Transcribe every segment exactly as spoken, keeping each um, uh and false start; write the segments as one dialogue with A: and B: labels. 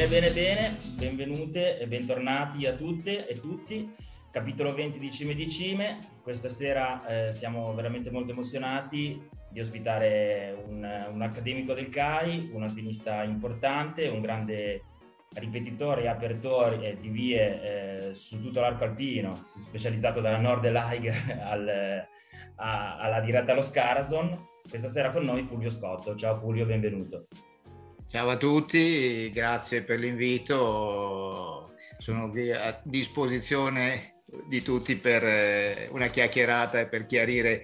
A: Bene, bene, bene, benvenute e bentornati a tutte e tutti. Capitolo venti di Cime di Cime. Questa sera eh, siamo veramente molto emozionati di ospitare un, un accademico del C A I, un alpinista importante, un grande ripetitore e apertore di vie eh, su tutto l'arco alpino, specializzato dalla Nord-Eiger al, a, alla diretta allo Scarason. Questa sera con noi Fulvio Scotto. Ciao Fulvio, benvenuto.
B: Ciao a tutti, grazie per l'invito, sono qui a disposizione di tutti per una chiacchierata e per chiarire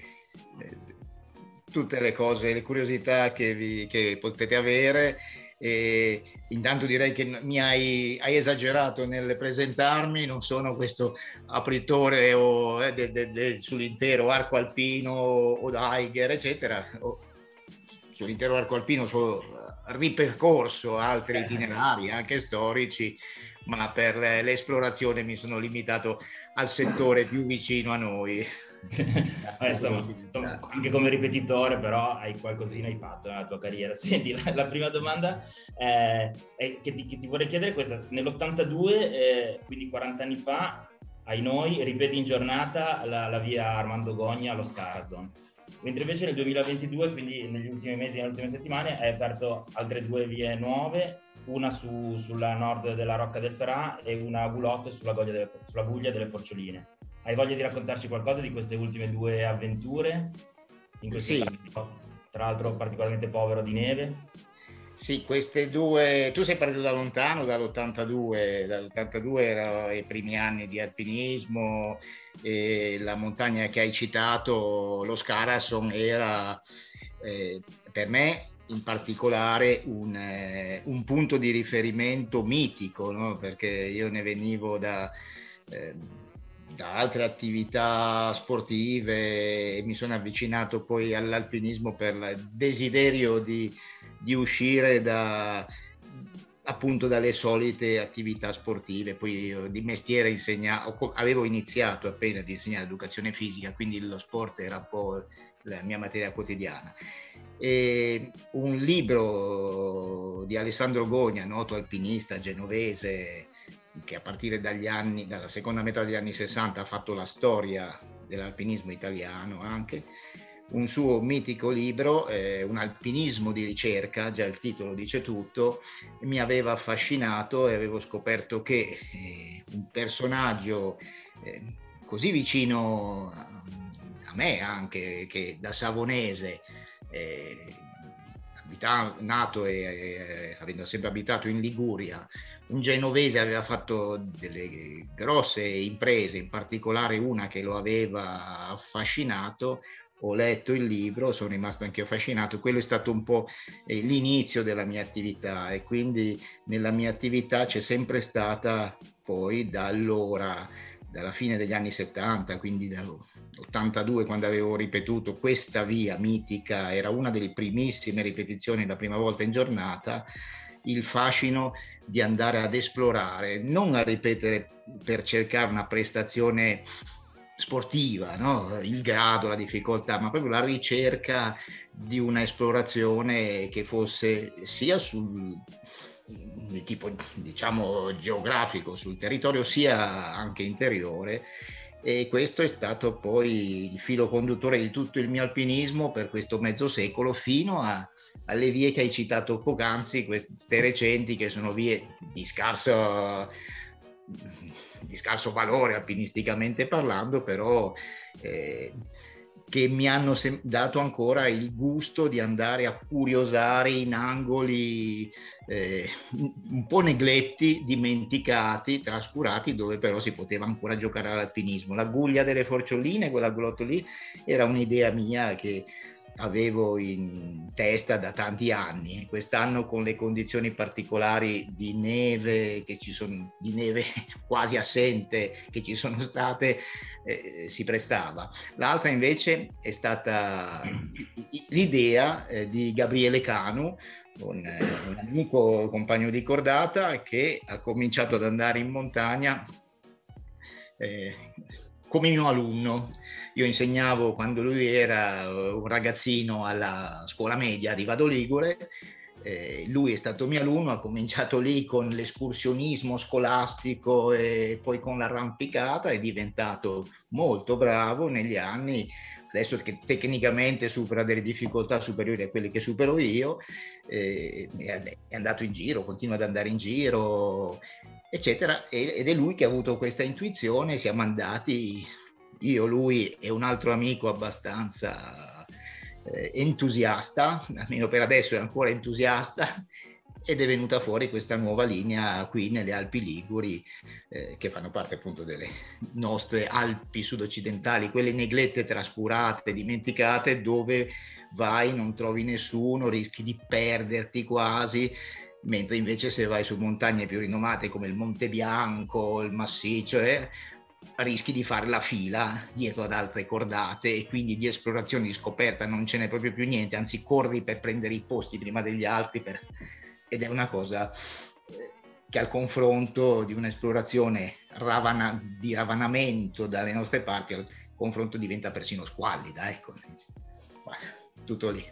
B: tutte le cose, le curiosità che, vi, che potete avere. E intanto direi che mi hai, hai esagerato nel presentarmi, non sono questo apritore o, eh, de, de, de, sull'intero arco alpino o Eiger eccetera, o, sull'intero arco alpino solo ripercorso altri itinerari anche storici, ma per l'esplorazione mi sono limitato al settore più vicino a noi.
A: eh, insomma, insomma, anche come ripetitore però hai qualcosina hai fatto nella tua carriera. Senti, la, la prima domanda eh, è che, ti, che ti vorrei chiedere è questa: nell'ottantadue, eh, quindi quaranta anni fa, ai noi, ripeti in giornata la, la via Armando Gogna allo Scarason, mentre invece nel duemilaventidue, quindi negli ultimi mesi, nelle ultime settimane, hai aperto altre due vie nuove, una su, sulla nord della Rocca del Ferà e una a Gulotto sulla, delle, sulla Guglia delle Forcioline. Hai voglia di raccontarci qualcosa di queste ultime due avventure? In questo
B: sì.
A: caso, tra l'altro particolarmente povero di neve.
B: Sì, queste due... Tu sei partito da lontano, dall'ottantadue, dall'ottantadue erano i primi anni di alpinismo, e la montagna che hai citato, lo Scarason, era eh, per me in particolare un, eh, un punto di riferimento mitico, no? Perché io ne venivo da... Eh, da altre attività sportive e mi sono avvicinato poi all'alpinismo per il desiderio di, di uscire da, appunto dalle solite attività sportive. Poi io di mestiere insegnavo, avevo iniziato appena ad insegnare educazione fisica, quindi lo sport era un po' la mia materia quotidiana. E un libro di Alessandro Gogna, noto alpinista genovese, che a partire dagli anni, dalla seconda metà degli anni sessanta ha fatto la storia dell'alpinismo italiano anche, un suo mitico libro, eh, un alpinismo di ricerca, già il titolo dice tutto, mi aveva affascinato e avevo scoperto che eh, un personaggio eh, così vicino a, a me anche, che da savonese, eh, abitato, nato e eh, avendo sempre abitato in Liguria, un genovese, aveva fatto delle grosse imprese, in particolare una che lo aveva affascinato. Ho letto il libro, sono rimasto anche affascinato. Quello è stato un po' l'inizio della mia attività e quindi nella mia attività c'è sempre stata poi da allora, dalla fine degli anni settanta, quindi dall'ottantadue, quando avevo ripetuto questa via mitica, era una delle primissime ripetizioni, la prima volta in giornata, il fascino di andare ad esplorare, non a ripetere per cercare una prestazione sportiva, no? Il grado, la difficoltà, ma proprio la ricerca di una esplorazione che fosse sia sul di tipo, diciamo, geografico, sul territorio, sia anche interiore. E questo è stato poi il filo conduttore di tutto il mio alpinismo per questo mezzo secolo, fino a alle vie che hai citato poc'anzi, queste recenti, che sono vie di scarso, di scarso valore alpinisticamente parlando, però eh, che mi hanno sem- dato ancora il gusto di andare a curiosare in angoli eh, un po' negletti, dimenticati, trascurati, dove però si poteva ancora giocare all'alpinismo. La Guglia delle Forcioline, quella Gulotto lì, era un'idea mia che avevo in testa da tanti anni. Quest'anno, con le condizioni particolari di neve che ci sono, di neve quasi assente che ci sono state, eh, si prestava. L'altra invece è stata l'idea eh, di Gabriele Canu, un, eh, un amico compagno di cordata, che ha cominciato ad andare in montagna eh, come mio alunno. Io insegnavo quando lui era un ragazzino alla scuola media di Vado Ligure Eh, lui è stato mio alunno, ha cominciato lì con l'escursionismo scolastico e poi con l'arrampicata, è diventato molto bravo negli anni, adesso che tecnicamente supera delle difficoltà superiori a quelle che supero io, eh, è andato in giro, continua ad andare in giro, eccetera, ed è lui che ha avuto questa intuizione. Siamo andati, io, lui e un altro amico abbastanza eh, entusiasta, almeno per adesso è ancora entusiasta, ed è venuta fuori questa nuova linea qui nelle Alpi Liguri, eh, che fanno parte appunto delle nostre Alpi sud-occidentali, quelle neglette, trascurate, dimenticate, dove vai, non trovi nessuno, rischi di perderti quasi, mentre invece se vai su montagne più rinomate come il Monte Bianco, il Massiccio, eh, rischi di fare la fila dietro ad altre cordate, e quindi di esplorazione, di scoperta non ce n'è proprio più niente, anzi corri per prendere i posti prima degli altri, per... ed è una cosa che al confronto di un'esplorazione ravana... di ravanamento dalle nostre parti, al confronto diventa persino squallida, ecco, tutto lì.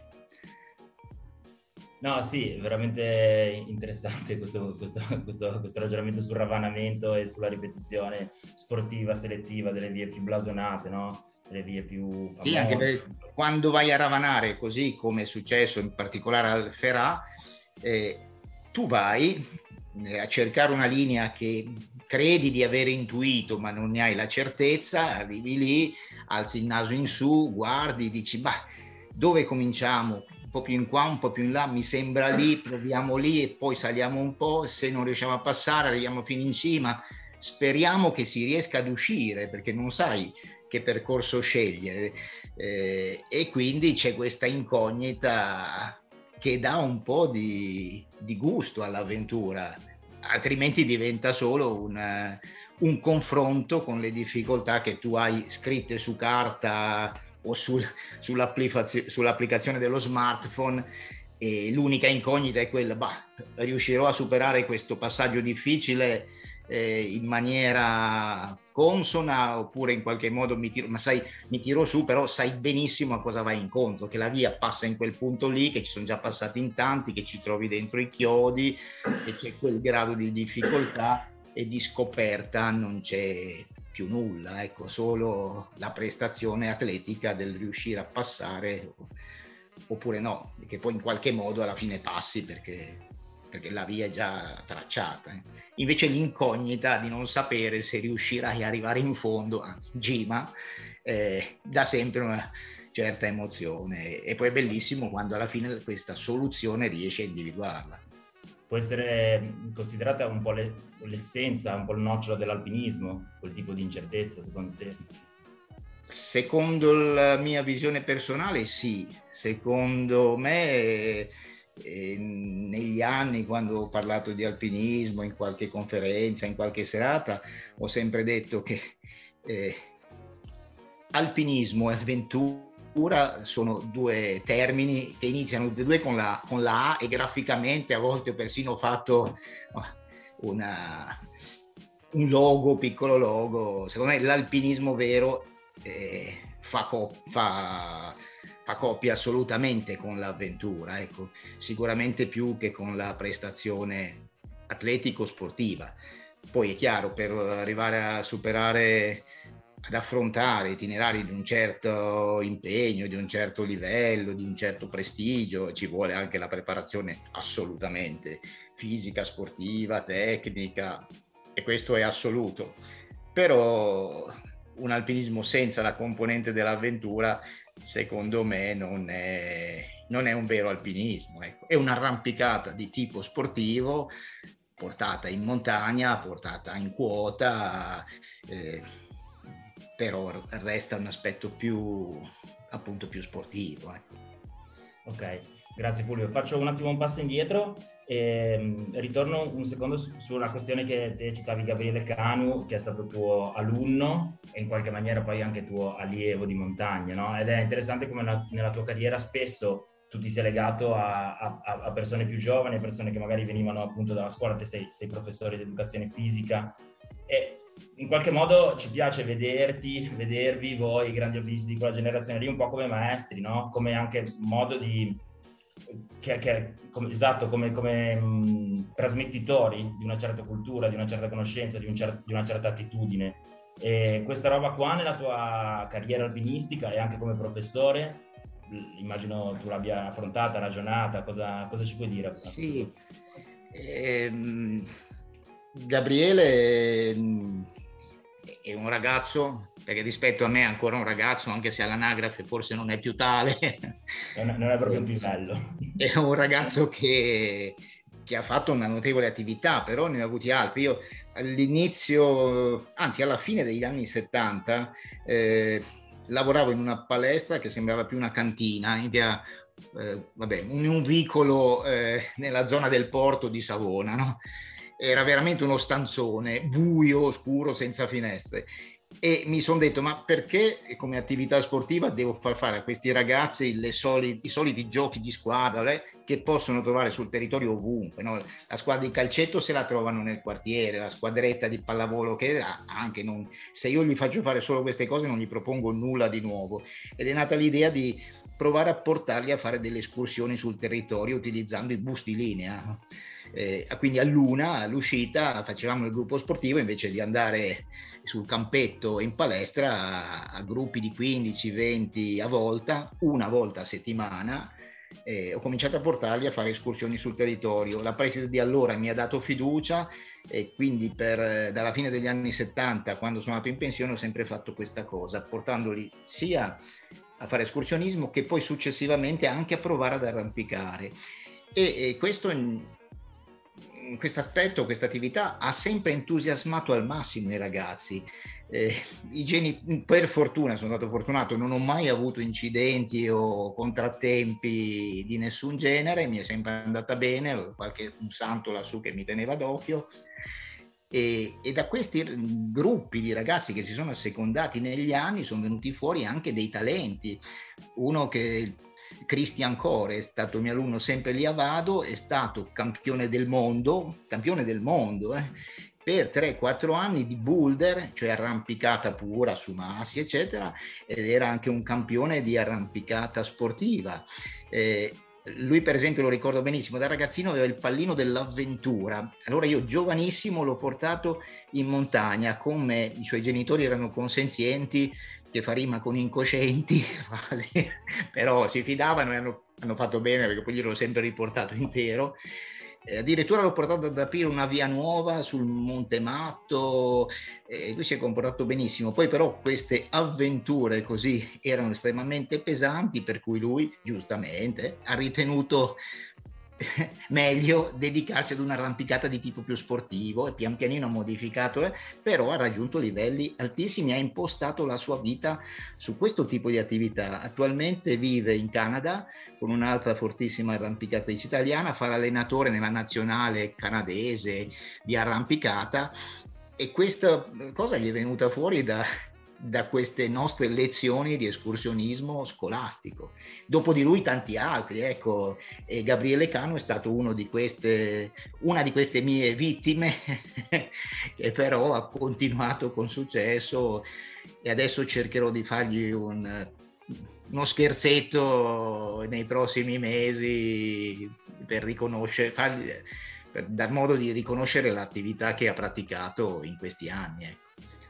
A: No, sì, veramente interessante questo, questo, questo, questo ragionamento sul ravanamento e sulla ripetizione sportiva selettiva delle vie più blasonate, no? Delle vie più famose.
B: Sì, anche perché quando vai a ravanare, così come è successo in particolare al Ferà, eh, tu vai a cercare una linea che credi di avere intuito, ma non ne hai la certezza, arrivi lì, alzi il naso in su, guardi, dici, bah, dove cominciamo? Un po' più in qua, un po' più in là, mi sembra lì, proviamo lì e poi saliamo un po', se non riusciamo a passare arriviamo fino in cima, speriamo che si riesca ad uscire, perché non sai che percorso scegliere, eh, e quindi c'è questa incognita che dà un po' di, di gusto all'avventura, altrimenti diventa solo un, un confronto con le difficoltà che tu hai scritte su carta o sul, sull'applicazio, sull'applicazione dello smartphone, e l'unica incognita è quella, bah, riuscirò a superare questo passaggio difficile eh, in maniera consona, oppure in qualche modo mi tiro, ma sai, mi tiro su, però sai benissimo a cosa vai incontro, che la via passa in quel punto lì, che ci sono già passati in tanti, che ci trovi dentro i chiodi, e c'è quel grado di difficoltà e di scoperta, non c'è più nulla, ecco, solo la prestazione atletica del riuscire a passare oppure no, che poi in qualche modo alla fine passi perché, perché la via è già tracciata. Eh. Invece l'incognita di non sapere se riuscirai ad arrivare in fondo, anzi, Gima, eh, dà sempre una certa emozione, e poi è bellissimo quando alla fine questa soluzione riesci a individuarla.
A: Può essere considerata un po' le, l'essenza, un po' il nocciolo dell'alpinismo, quel tipo di incertezza, secondo te?
B: Secondo la mia visione personale, sì. Secondo me, eh, negli anni, quando ho parlato di alpinismo, in qualche conferenza, in qualche serata, ho sempre detto che eh, alpinismo e avventura sono due termini che iniziano tutti e due con la, con la A, e graficamente a volte ho persino fatto una, un logo, piccolo logo. Secondo me l'alpinismo vero eh, fa, co- fa, fa coppia assolutamente con l'avventura, ecco, sicuramente più che con la prestazione atletico-sportiva. Poi è chiaro, per arrivare a superare, ad affrontare itinerari di un certo impegno, di un certo livello, di un certo prestigio, ci vuole anche la preparazione assolutamente fisica, sportiva, tecnica, e questo è assoluto. Però un alpinismo senza la componente dell'avventura, secondo me, non è, non è un vero alpinismo. Ecco. È un'arrampicata di tipo sportivo, portata in montagna, portata in quota, eh, però resta un aspetto più, appunto, più sportivo. Ecco.
A: Ok, grazie Fulvio. Faccio un attimo un passo indietro e ritorno un secondo su, su una questione che te citavi, Gabriele Canu, che è stato tuo alunno e in qualche maniera poi anche tuo allievo di montagna, no? Ed è interessante come una, nella tua carriera spesso tu ti sei legato a, a, a persone più giovani, a persone che magari venivano appunto dalla scuola. Te sei, sei professore di educazione fisica e in qualche modo ci piace vederti, vedervi voi grandi alpinisti di quella generazione lì un po' come maestri, no? Come anche modo di che, che come, esatto, come, come mh, trasmettitori di una certa cultura, di una certa conoscenza, di, un cer- di una certa attitudine. E questa roba qua nella tua carriera alpinistica e anche come professore, immagino tu l'abbia affrontata, ragionata, cosa, cosa ci puoi dire?
B: Sì, ehm, Gabriele mh, è un ragazzo, perché rispetto a me è ancora un ragazzo, anche se all'anagrafe forse non è più tale.
A: Non è, non è proprio un pivello.
B: È un ragazzo che, che ha fatto una notevole attività, però ne ha avuti altri. Io all'inizio, anzi alla fine degli anni settanta, eh, lavoravo in una palestra che sembrava più una cantina, in via, eh, vabbè, in un vicolo eh, nella zona del porto di Savona, no? Era veramente uno stanzone, buio, scuro, senza finestre. E mi sono detto, ma perché come attività sportiva devo far fare a questi ragazzi le soli, i soliti giochi di squadra eh, che possono trovare sul territorio ovunque, no? La squadra di calcetto se la trovano nel quartiere, la squadretta di pallavolo che ha, anche non, se io gli faccio fare solo queste cose non gli propongo nulla di nuovo. Ed è nata l'idea di provare a portarli a fare delle escursioni sul territorio utilizzando i bus di linea. Eh, quindi a Luna, all'uscita, facevamo il gruppo sportivo invece di andare sul campetto in palestra a, a gruppi di quindici venti a volta, una volta a settimana. Eh, ho cominciato a portarli a fare escursioni sul territorio. La preside di allora mi ha dato fiducia e quindi per, dalla fine degli anni settanta, quando sono andato in pensione, ho sempre fatto questa cosa, portandoli sia a fare escursionismo che poi successivamente anche a provare ad arrampicare. E, e questo in, questo aspetto, questa attività ha sempre entusiasmato al massimo i ragazzi. Eh, i geni, per fortuna, sono stato fortunato, non ho mai avuto incidenti o contrattempi di nessun genere, mi è sempre andata bene, qualche un santo lassù che mi teneva d'occhio. E, e da questi gruppi di ragazzi che si sono assecondati negli anni sono venuti fuori anche dei talenti. Uno che Christian Core è stato mio alunno sempre lì a Vado, è stato campione del mondo, campione del mondo eh, per tre quattro anni di boulder, cioè arrampicata pura su massi, eccetera, ed era anche un campione di arrampicata sportiva. Eh, lui per esempio lo ricordo benissimo, da ragazzino aveva il pallino dell'avventura, allora io giovanissimo l'ho portato in montagna, con me i suoi genitori erano consenzienti, che fa rima con incoscienti, però si fidavano e hanno, hanno fatto bene perché poi gliel'ho sempre riportato intero. Eh, addirittura l'ho portato ad aprire una via nuova sul Monte Matto e lui si è comportato benissimo. Poi però queste avventure così erano estremamente pesanti, per cui lui giustamente ha ritenuto meglio dedicarsi ad un'arrampicata di tipo più sportivo e pian pianino ha modificato, eh, però ha raggiunto livelli altissimi, ha impostato la sua vita su questo tipo di attività. Attualmente vive in Canada con un'altra fortissima arrampicatrice italiana, fa l'allenatore nella nazionale canadese di arrampicata e questa cosa gli è venuta fuori da da queste nostre lezioni di escursionismo scolastico. Dopo di lui tanti altri, ecco, e Gabriele Cano è stato uno di queste, una di queste mie vittime che però ha continuato con successo e adesso cercherò di fargli un, uno scherzetto nei prossimi mesi per riconoscere, fargli, per dar modo di riconoscere l'attività che ha praticato in questi anni, ecco.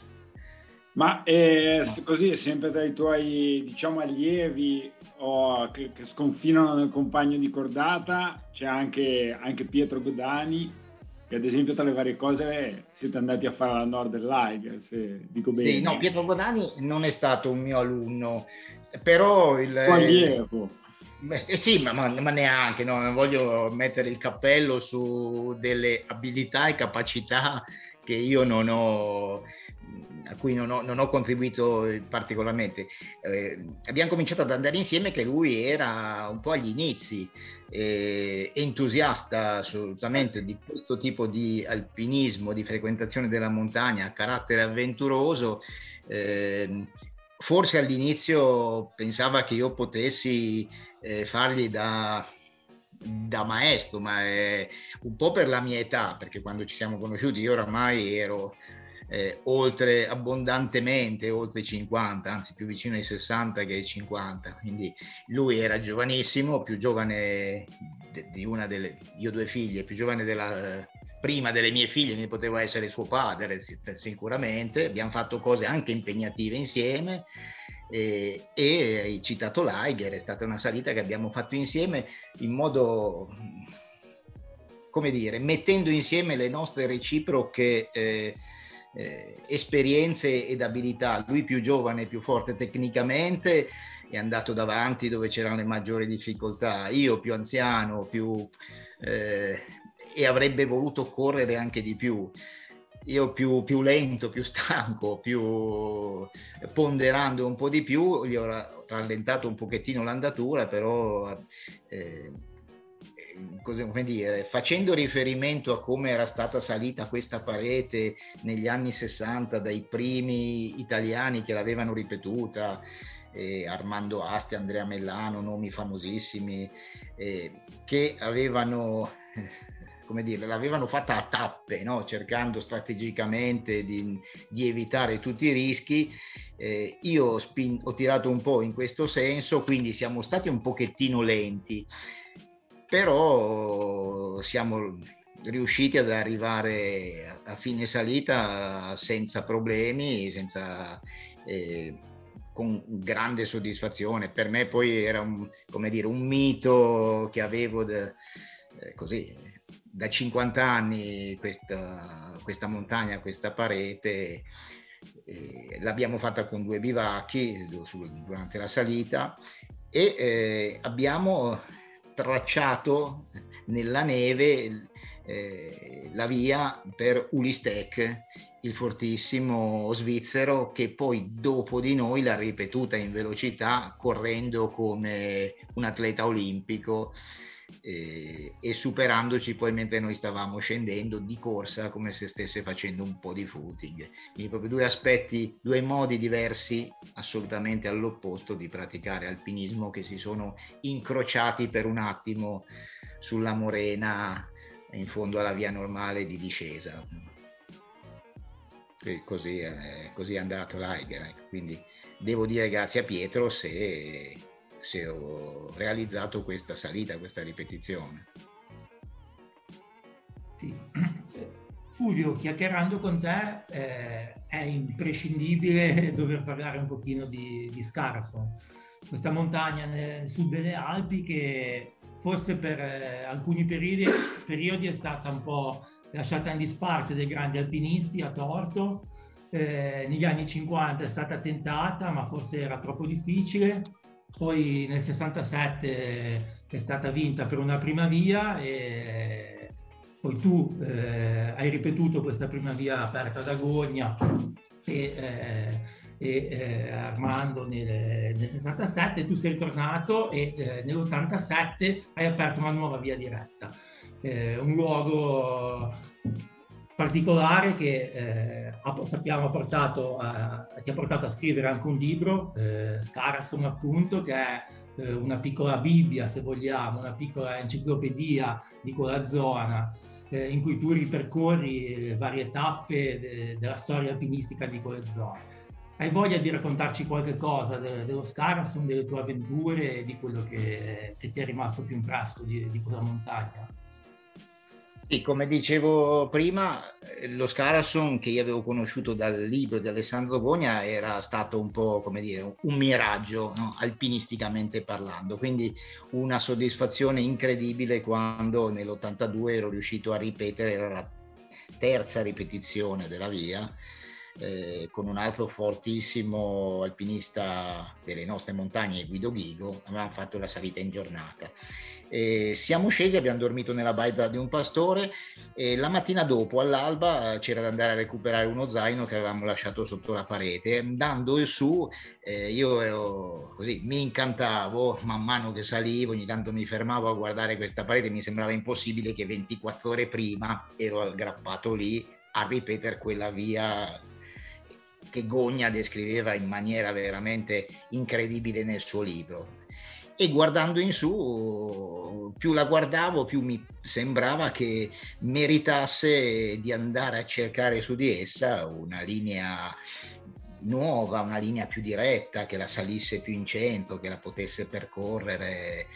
C: Ma eh, così, sempre tra i tuoi, diciamo, allievi o che, che sconfinano nel compagno di cordata, c'è anche, anche Pietro Godani, che ad esempio tra le varie cose siete andati a fare la Northern Light, se dico bene.
B: Sì, no, Pietro Godani non è stato un mio alunno, però il...
C: allievo.
B: Beh, sì, ma, ma, ma neanche, no? Non voglio mettere il cappello su delle abilità e capacità che io non ho, a cui non ho, non ho contribuito particolarmente. Eh, abbiamo cominciato ad andare insieme che lui era un po' agli inizi, eh, entusiasta assolutamente di questo tipo di alpinismo, di frequentazione della montagna, carattere avventuroso. Eh, forse all'inizio pensava che io potessi eh, fargli da... da maestro, ma è un po' per la mia età, perché quando ci siamo conosciuti io oramai ero eh, oltre abbondantemente oltre i cinquanta, anzi più vicino ai sessanta che ai cinquanta, quindi lui era giovanissimo, più giovane di una delle, io ho due figlie, più giovane della prima delle mie figlie, ne poteva essere suo padre sicuramente. Abbiamo fatto cose anche impegnative insieme, e, e hai citato l'Eiger, è stata una salita che abbiamo fatto insieme in modo, come dire, mettendo insieme le nostre reciproche eh, eh, esperienze ed abilità. Lui più giovane, più forte tecnicamente, è andato davanti dove c'erano le maggiori difficoltà, io più anziano, più eh, e avrebbe voluto correre anche di più, io più, più lento, più stanco, più ponderando un po' di più, gli ho rallentato un pochettino l'andatura, però eh, come dire, facendo riferimento a come era stata salita questa parete negli anni sessanta dai primi italiani che l'avevano ripetuta, eh, Armando Asti, Andrea Mellano, nomi famosissimi, eh, che avevano, come dire, l'avevano fatta a tappe, no? Cercando strategicamente di, di evitare tutti i rischi. Eh, io ho, spin- ho tirato un po' in questo senso, quindi siamo stati un pochettino lenti, però siamo riusciti ad arrivare a, a fine salita senza problemi, senza... Eh, con grande soddisfazione. Per me poi era un, come dire, un mito che avevo de, eh, così da cinquanta anni, questa, questa montagna, questa parete. Eh, l'abbiamo fatta con due bivacchi durante la salita, e eh, abbiamo tracciato nella neve eh, la via per Ulistek, il fortissimo svizzero, che poi dopo di noi l'ha ripetuta in velocità, correndo come un atleta olimpico eh, e superandoci poi mentre noi stavamo scendendo di corsa, come se stesse facendo un po' di footing. Quindi proprio due aspetti, due modi diversi, assolutamente all'opposto di praticare alpinismo, che si sono incrociati per un attimo sulla morena in fondo alla via normale di discesa. Così è, così è andato l'Eiger. Quindi devo dire grazie a Pietro se, se ho realizzato questa salita, questa ripetizione.
D: Sì. Fulvio, chiacchierando con te eh, è imprescindibile dover parlare un pochino di, di Skarasson, questa montagna nel sud delle Alpi che forse per eh, alcuni periodi, periodi è stata un po' lasciata in disparte dai grandi alpinisti, a torto. Eh, negli anni cinquanta è stata tentata, ma forse era troppo difficile. Poi nel sessantasette è stata vinta per una prima via, e poi tu eh, hai ripetuto questa prima via aperta ad Agogna e, eh, e eh, Armando nel, nel sessantasette. Tu sei ritornato e eh, nell'ottantasette hai aperto una nuova via diretta. Eh, un luogo particolare che eh, sappiamo ha portato a, ti ha portato a scrivere anche un libro, eh, Skarasson appunto, che è eh, una piccola Bibbia, se vogliamo, una piccola enciclopedia di quella zona, eh, in cui tu ripercorri le varie tappe de, della storia alpinistica di quelle zone. Hai voglia di raccontarci qualche cosa de, dello Skarasson, delle tue avventure e di quello che, che ti è rimasto più impresso di, di quella montagna?
B: Sì, come dicevo prima, lo Skarasson che io avevo conosciuto dal libro di Alessandro Gogna era stato un po', come dire, un miraggio, no? Alpinisticamente parlando, quindi una soddisfazione incredibile quando nell'ottantadue ero riuscito a ripetere la terza ripetizione della via eh, con un altro fortissimo alpinista delle nostre montagne, Guido Ghigo. Avevamo fatto la salita in giornata. E siamo scesi, abbiamo dormito nella baita di un pastore e la mattina dopo all'alba c'era da andare a recuperare uno zaino che avevamo lasciato sotto la parete. Andando su eh, io ero così, mi incantavo man mano che salivo, ogni tanto mi fermavo a guardare questa parete, mi sembrava impossibile che ventiquattro ore prima ero aggrappato lì a ripetere quella via che Gogna descriveva in maniera veramente incredibile nel suo libro. e guardando in su, più la guardavo, più mi sembrava che meritasse di andare a cercare su di essa una linea nuova, una linea più diretta, che la salisse più in centro, che la potesse percorrere.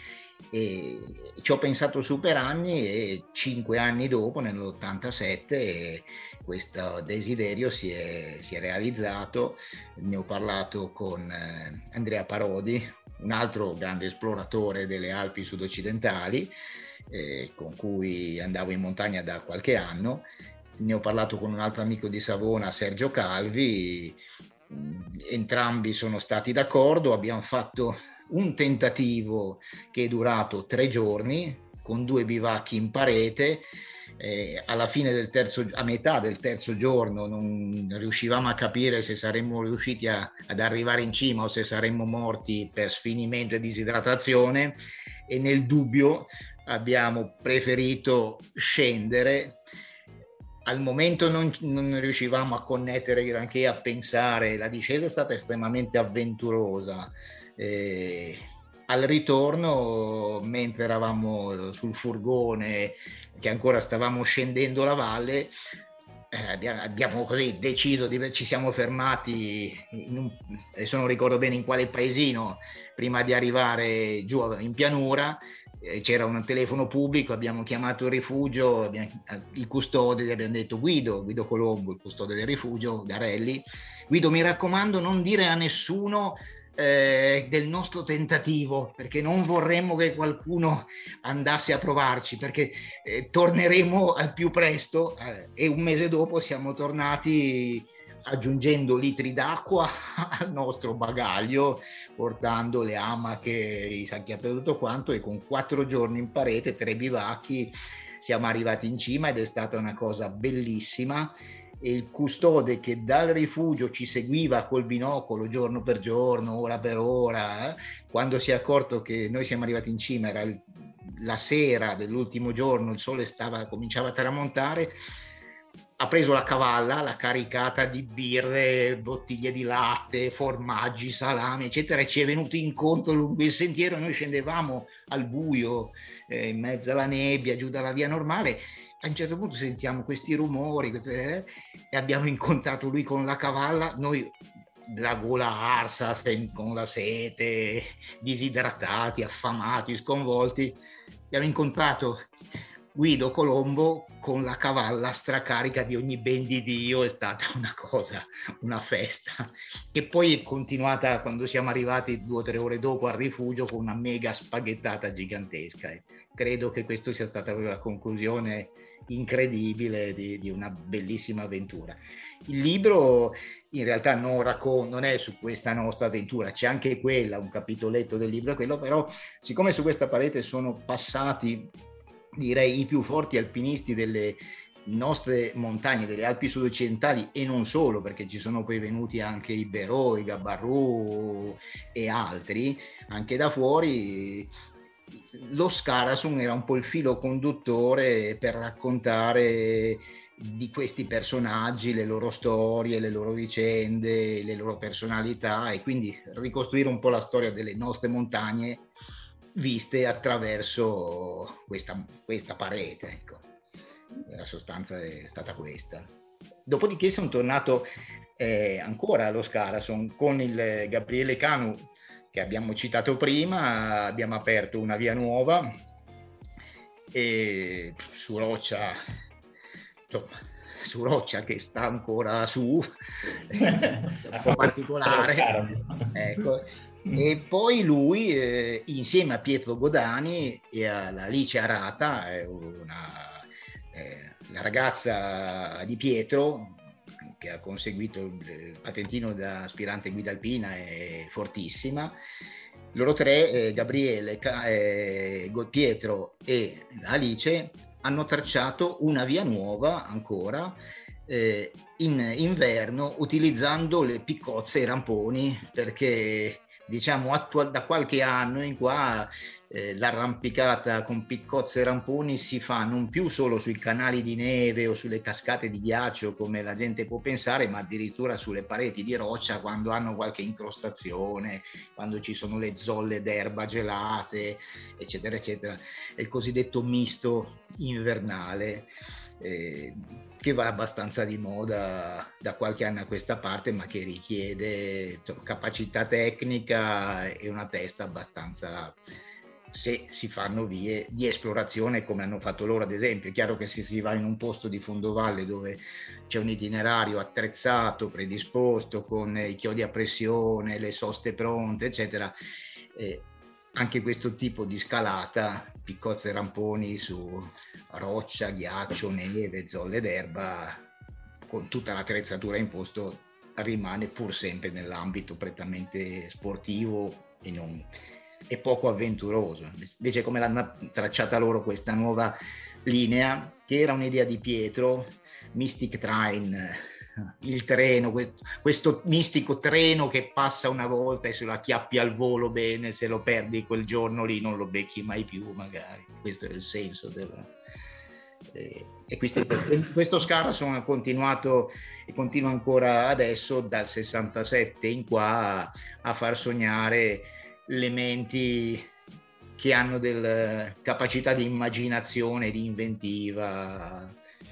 B: E ci ho pensato su per anni, e cinque anni dopo, nell'ottantasette, questo desiderio si è, si è realizzato. Ne ho parlato con Andrea Parodi, un altro grande esploratore delle Alpi sudoccidentali, eh, con cui andavo in montagna da qualche anno. Ne ho parlato con un altro amico di Savona, Sergio Calvi. Entrambi sono stati d'accordo. Abbiamo fatto un tentativo che è durato tre giorni con due bivacchi in parete. Eh, alla fine del terzo, a metà del terzo giorno non riuscivamo a capire se saremmo riusciti a, ad arrivare in cima o se saremmo morti per sfinimento e disidratazione, e nel dubbio abbiamo preferito scendere. Al momento non, non riuscivamo a connettere granché, a pensare. La discesa è stata estremamente avventurosa. Eh, al ritorno, mentre eravamo sul furgone, che ancora stavamo scendendo la valle, eh, abbiamo, abbiamo così deciso di, ci siamo fermati in un, adesso non ricordo bene in quale paesino, prima di arrivare giù in pianura. Eh, c'era un telefono pubblico, abbiamo chiamato il rifugio, abbiamo, il custode, gli abbiamo detto: Guido, Guido Colombo, il custode del rifugio, Garelli, Guido, mi raccomando, non dire a nessuno Eh, del nostro tentativo, perché non vorremmo che qualcuno andasse a provarci, perché eh, torneremo al più presto. Eh, e un mese dopo siamo tornati aggiungendo litri d'acqua al nostro bagaglio, portando le amache, i sacchi a tutto quanto, e con quattro giorni in parete, tre bivacchi, siamo arrivati in cima, ed è stata una cosa bellissima. E il custode, che dal rifugio ci seguiva col binocolo giorno per giorno, ora per ora, eh, quando si è accorto che noi siamo arrivati in cima, era il, la sera dell'ultimo giorno, il sole stava, cominciava a tramontare, ha preso la cavalla, l'ha caricata di birre, bottiglie di latte, formaggi, salami, eccetera, e ci è venuto incontro lungo il sentiero. Noi scendevamo al buio, eh, in mezzo alla nebbia, giù dalla via normale. A un certo punto sentiamo questi rumori, queste, eh, e abbiamo incontrato lui con la cavalla, noi la gola arsa, con la sete, disidratati, affamati, sconvolti. Abbiamo incontrato Guido Colombo con la cavalla stracarica di ogni ben di Dio. È stata una cosa, una festa, che poi è continuata quando siamo arrivati due o tre ore dopo al rifugio con una mega spaghettata gigantesca. E credo che questa sia stata la conclusione incredibile di, di una bellissima avventura. Il libro in realtà non, raccon- non è su questa nostra avventura, c'è anche quella, un capitoletto del libro è quello, però siccome su questa parete sono passati, direi, i più forti alpinisti delle nostre montagne, delle Alpi sudoccidentali, e non solo, perché ci sono poi venuti anche i Berò, i Gabarru e altri anche da fuori, lo Skarasund era un po' il filo conduttore per raccontare di questi personaggi, le loro storie, le loro vicende, le loro personalità, e quindi ricostruire un po' la storia delle nostre montagne viste attraverso questa, questa parete, ecco. La sostanza è stata questa. Dopodiché sono tornato eh, ancora allo Skarasund con il Gabriele Canu, che abbiamo citato prima. Abbiamo aperto una via nuova e su roccia, insomma, su roccia che sta ancora su, un po' particolare, ecco. E poi lui, eh, insieme a Pietro Godani e alla Alice Arata, una, eh, la ragazza di Pietro, che ha conseguito il patentino da aspirante guida alpina, è fortissima. Loro tre, eh, Gabriele, eh, Pietro e Alice, hanno tracciato una via nuova ancora eh, in inverno, utilizzando le piccozze e i ramponi, perché diciamo attual- da qualche anno in qua eh, l'arrampicata con piccozze e ramponi si fa non più solo sui canali di neve o sulle cascate di ghiaccio come la gente può pensare, ma addirittura sulle pareti di roccia quando hanno qualche incrostazione, quando ci sono le zolle d'erba gelate, eccetera, eccetera. È il cosiddetto misto invernale. Eh, che va abbastanza di moda da qualche anno a questa parte, ma che richiede capacità tecnica e una testa abbastanza, se si fanno vie di esplorazione come hanno fatto loro ad esempio. È chiaro che se si va in un posto di fondovalle dove c'è un itinerario attrezzato, predisposto, con i chiodi a pressione, le soste pronte, eccetera, eh, anche questo tipo di scalata, piccozze e ramponi su roccia, ghiaccio, neve, zolle d'erba, con tutta l'attrezzatura in posto, rimane pur sempre nell'ambito prettamente sportivo e, non, e poco avventuroso. Invece come l'hanno tracciata loro questa nuova linea, che era un'idea di Pietro, Mystic Train, il treno, questo mistico treno che passa una volta e se lo acchiappi al volo bene, se lo perdi quel giorno lì non lo becchi mai più magari. Questo è il senso della... eh, e questo, questo Scarson ha continuato e continua ancora adesso dal sessantasette in qua a, a far sognare le menti che hanno delle capacità di immaginazione, di inventiva,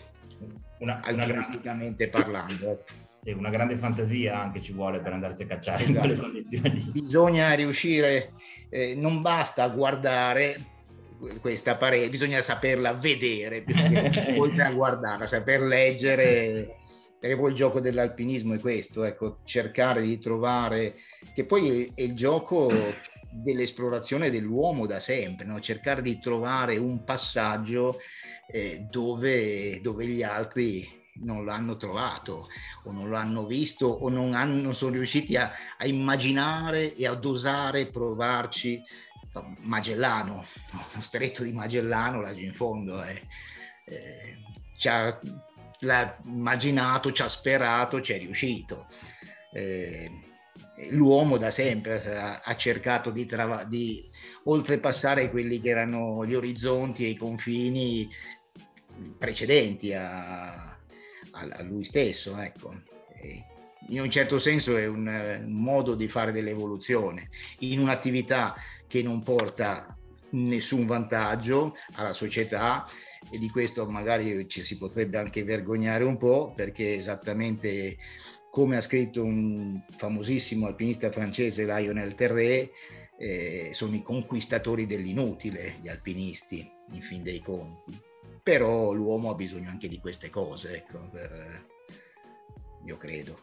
B: una, alpinisticamente una parlando.
A: E una grande fantasia anche ci vuole per andarsi a cacciare, esatto, in quelle condizioni.
B: Bisogna riuscire, eh, non basta guardare questa parete, bisogna saperla vedere, oltre a guardarla, saper leggere, perché poi il gioco dell'alpinismo è questo, ecco, cercare di trovare, che poi è il gioco dell'esplorazione dell'uomo da sempre, no? Cercare di trovare un passaggio eh, dove, dove gli altri non l'hanno trovato o non l'hanno visto o non, hanno, non sono riusciti a, a immaginare e ad osare provarci. Magellano, lo stretto di Magellano laggiù in fondo eh, eh, ci ha, l'ha immaginato, ci ha sperato, ci è riuscito. Eh, l'uomo da sempre ha, ha cercato di, trava, di oltrepassare quelli che erano gli orizzonti e i confini precedenti a, a, a lui stesso, ecco. E in un certo senso è un, un modo di fare dell'evoluzione in un'attività che non porta nessun vantaggio alla società, e di questo magari ci si potrebbe anche vergognare un po', perché esattamente come ha scritto un famosissimo alpinista francese, Lionel Terré, eh, sono i conquistatori dell'inutile gli alpinisti in fin dei conti. Però l'uomo ha bisogno anche di queste cose, ecco, per, io credo.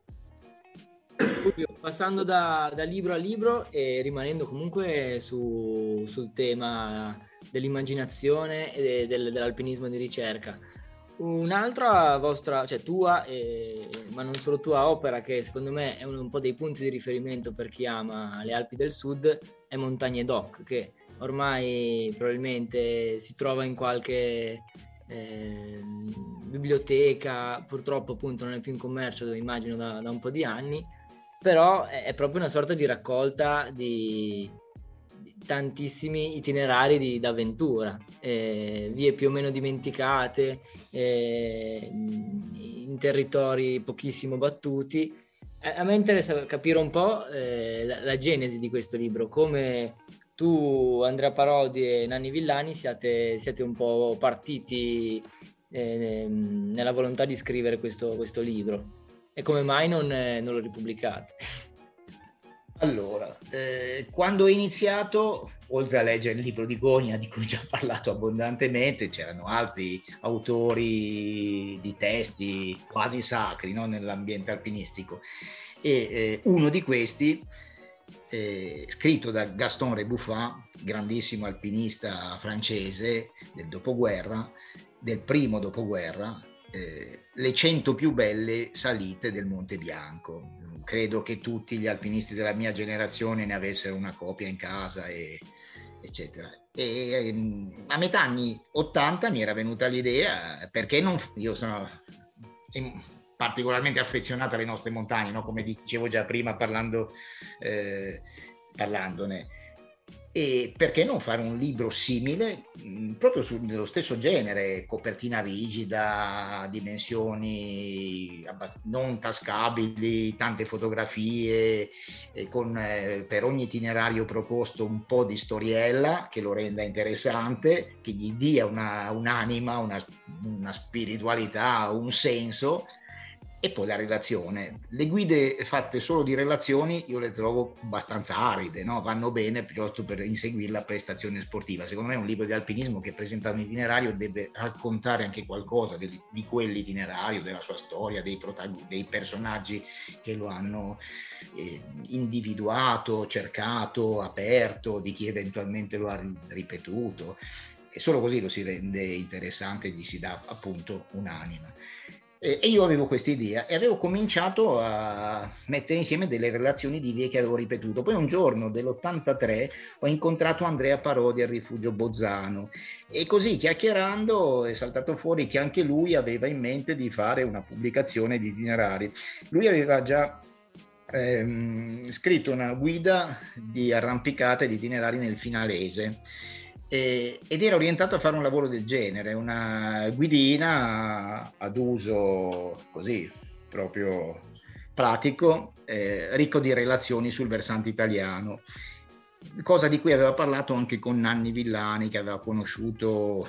E: Passando da, da libro a libro e rimanendo comunque su, sul tema dell'immaginazione e del, dell'alpinismo di ricerca, un'altra vostra, cioè tua, eh, ma non solo tua opera, che secondo me è un, un po' dei punti di riferimento per chi ama le Alpi del Sud, è Montagne Doc, che ormai probabilmente si trova in qualche eh, biblioteca, purtroppo appunto non è più in commercio, immagino da, da un po' di anni, però è proprio una sorta di raccolta di, di tantissimi itinerari di, d'avventura, eh, vie più o meno dimenticate, eh, in territori pochissimo battuti. A, a me interessa capire un po' eh, la, la genesi di questo libro, come tu, Andrea Parodi e Nanni Villani siate, siete un po' partiti eh, nella volontà di scrivere questo, questo libro. E come mai non, eh, non lo ripubblicate?
B: Allora, eh, quando ho iniziato, oltre a leggere il libro di Gogna, di cui ho già parlato abbondantemente, c'erano altri autori di testi quasi sacri, no, nell'ambiente alpinistico. E eh, uno di questi, eh, scritto da Gaston Rebuffat, grandissimo alpinista francese del dopoguerra, del primo dopoguerra, Eh, le cento più belle salite del Monte Bianco. Credo che tutti gli alpinisti della mia generazione ne avessero una copia in casa, e, eccetera. E ehm, a metà anni ottanta mi era venuta l'idea, perché non, io sono particolarmente affezionato alle nostre montagne, no? Come dicevo già prima parlando, eh, parlandone. E perché non fare un libro simile, mh, proprio sullo stesso genere, copertina rigida, dimensioni abbast- non tascabili, tante fotografie, eh, con eh, per ogni itinerario proposto un po' di storiella che lo renda interessante, che gli dia una, un'anima, una, una spiritualità, un senso. E poi la relazione. Le guide fatte solo di relazioni io le trovo abbastanza aride, no? Vanno bene piuttosto per inseguire la prestazione sportiva. Secondo me un libro di alpinismo che presenta un itinerario deve raccontare anche qualcosa di, di quell'itinerario, della sua storia, dei, protag- dei personaggi che lo hanno eh, individuato, cercato, aperto, di chi eventualmente lo ha ripetuto. E solo così lo si rende interessante e gli si dà appunto un'anima. E io avevo questa idea e avevo cominciato a mettere insieme delle relazioni di vie che avevo ripetuto. Poi un giorno dell'ottantatré ho incontrato Andrea Parodi al Rifugio Bozzano e così chiacchierando è saltato fuori che anche lui aveva in mente di fare una pubblicazione di itinerari. Lui aveva già ehm, scritto una guida di arrampicate di itinerari nel Finalese. E, ed era orientato a fare un lavoro del genere, una guidina ad uso così proprio pratico, eh, ricco di relazioni sul versante italiano, cosa di cui aveva parlato anche con Nanni Villani, che aveva conosciuto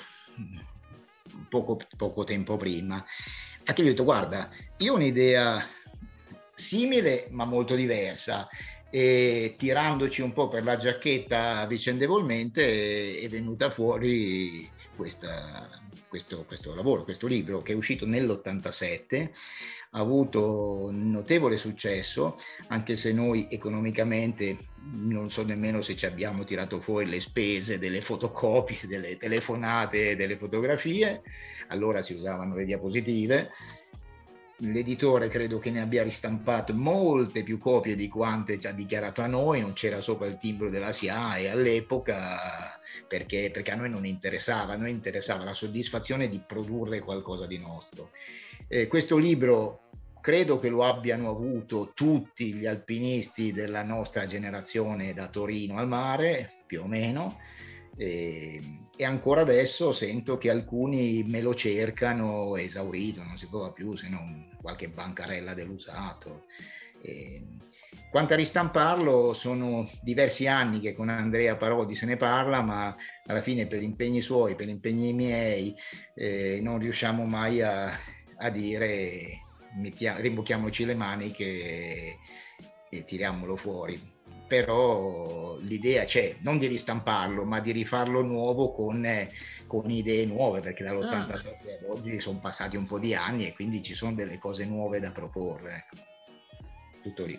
B: poco, poco tempo prima. Anche lui ha detto: guarda, io ho un'idea simile ma molto diversa. E tirandoci un po' per la giacchetta vicendevolmente è venuta fuori questa, questo, questo lavoro, questo libro che è uscito nell'ottantasette, ha avuto notevole successo, anche se noi economicamente non so nemmeno se ci abbiamo tirato fuori le spese delle fotocopie, delle telefonate, delle fotografie. Allora si usavano le diapositive. L'editore credo che ne abbia ristampato molte più copie di quante ci ha dichiarato a noi, non c'era sopra il timbro della S I A E all'epoca, perché, perché a noi non interessava, a noi interessava la soddisfazione di produrre qualcosa di nostro. Eh, questo libro credo che lo abbiano avuto tutti gli alpinisti della nostra generazione da Torino al mare, più o meno, e, e ancora adesso sento che alcuni me lo cercano esaurito, non si trova più se non qualche bancarella dell'usato. E, quanto a ristamparlo, sono diversi anni che con Andrea Parodi se ne parla, ma alla fine per impegni suoi, per impegni miei, eh, non riusciamo mai a, a dire mettiamo, rimbocchiamoci le maniche e, e tiriamolo fuori. Però l'idea c'è, non di ristamparlo, ma di rifarlo nuovo con, eh, con idee nuove, perché dall'ottantasette ah. ad oggi sono passati un po' di anni e quindi ci sono delle cose nuove da proporre. Ecco. Tutto lì.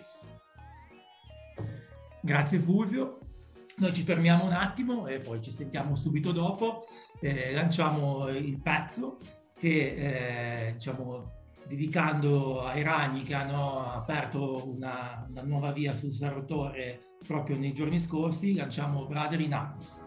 D: Grazie Fulvio. Noi ci fermiamo un attimo e poi ci sentiamo subito dopo. Eh, lanciamo il pezzo che eh, diciamo dedicando ai Ragni che hanno aperto una, una nuova via sul Sartore proprio nei giorni scorsi, lanciamo Brother in Arms.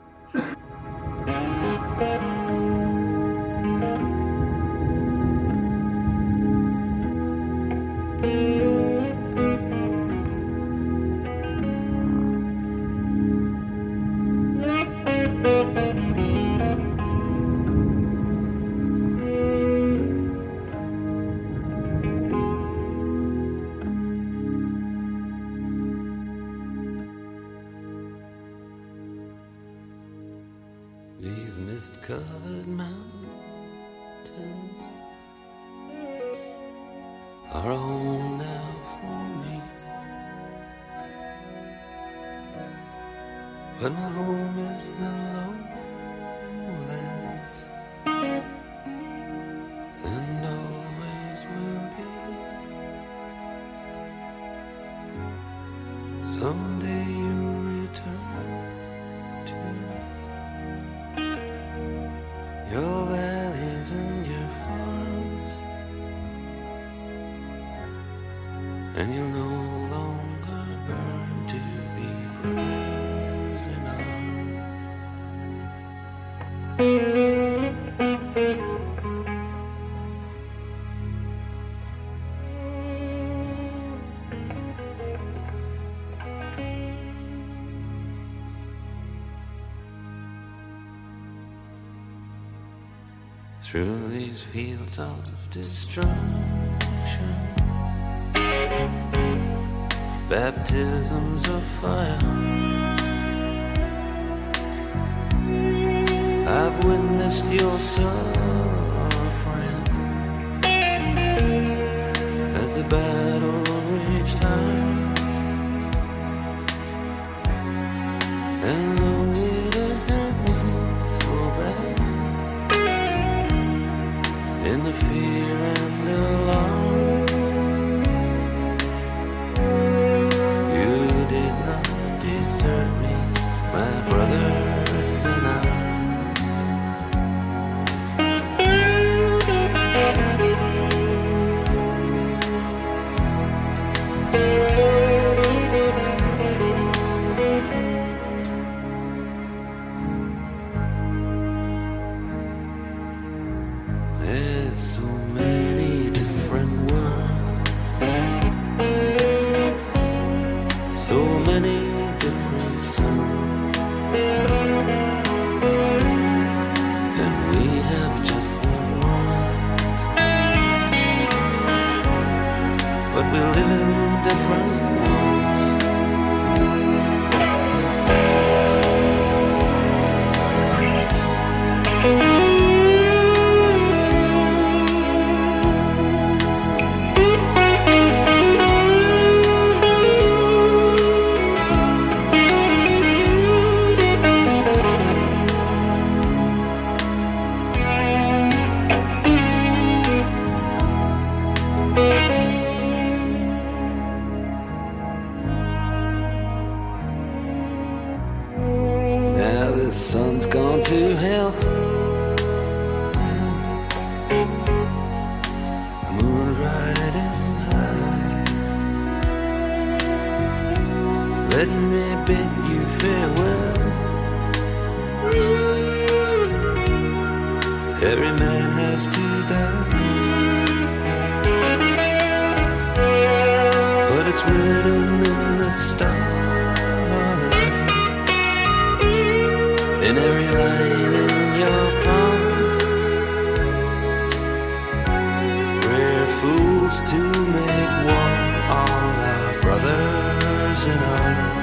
F: Mist-covered mountains are a home now for me, but my home is the lowlands and always will be. Someday you'll return to your valleys and your farms, and you'll no longer burn to be brothers in arms. through these fields of destruction. Baptisms of fire. I've witnessed your suffering as the battle raged high, and though it hurt me so bad, in the fear and alarm, you did not desert me, my brothers and I. There's so many different worlds, so many different suns, and we have just one world, but we live in different worlds. Now the sun's gone to hell, the moon's riding high. Let me bid you farewell. Every man has to die, but it's written in the stars, in every line in your palm. We're fools to make war on our brothers in arms.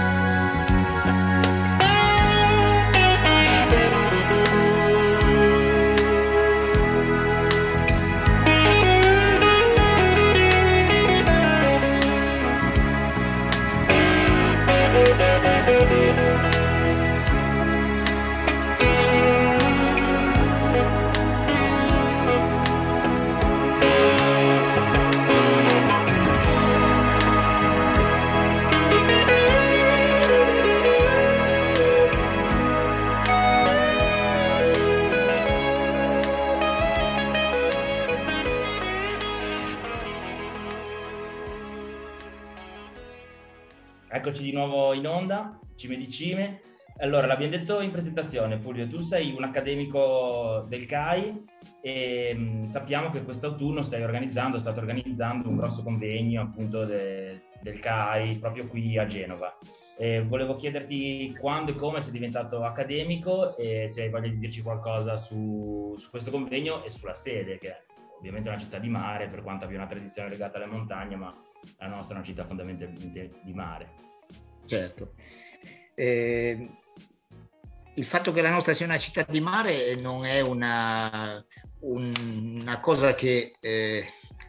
A: Eccoci di nuovo in onda, Cime di Cime. Allora, l'abbiamo detto in presentazione, Fulvio, tu sei un accademico del C A I e mh, sappiamo che quest'autunno stai organizzando, state organizzando un grosso convegno appunto de, del C A I proprio qui a Genova. E volevo chiederti quando e come sei diventato accademico e se hai voglia di dirci qualcosa su, su questo convegno e sulla sede, che è ovviamente una città di mare, per quanto abbia una tradizione legata alle montagne, ma la nostra è una città fondamentalmente di mare.
B: Certo. Eh, il fatto che la nostra sia una città di mare non è una, un, una cosa che, eh,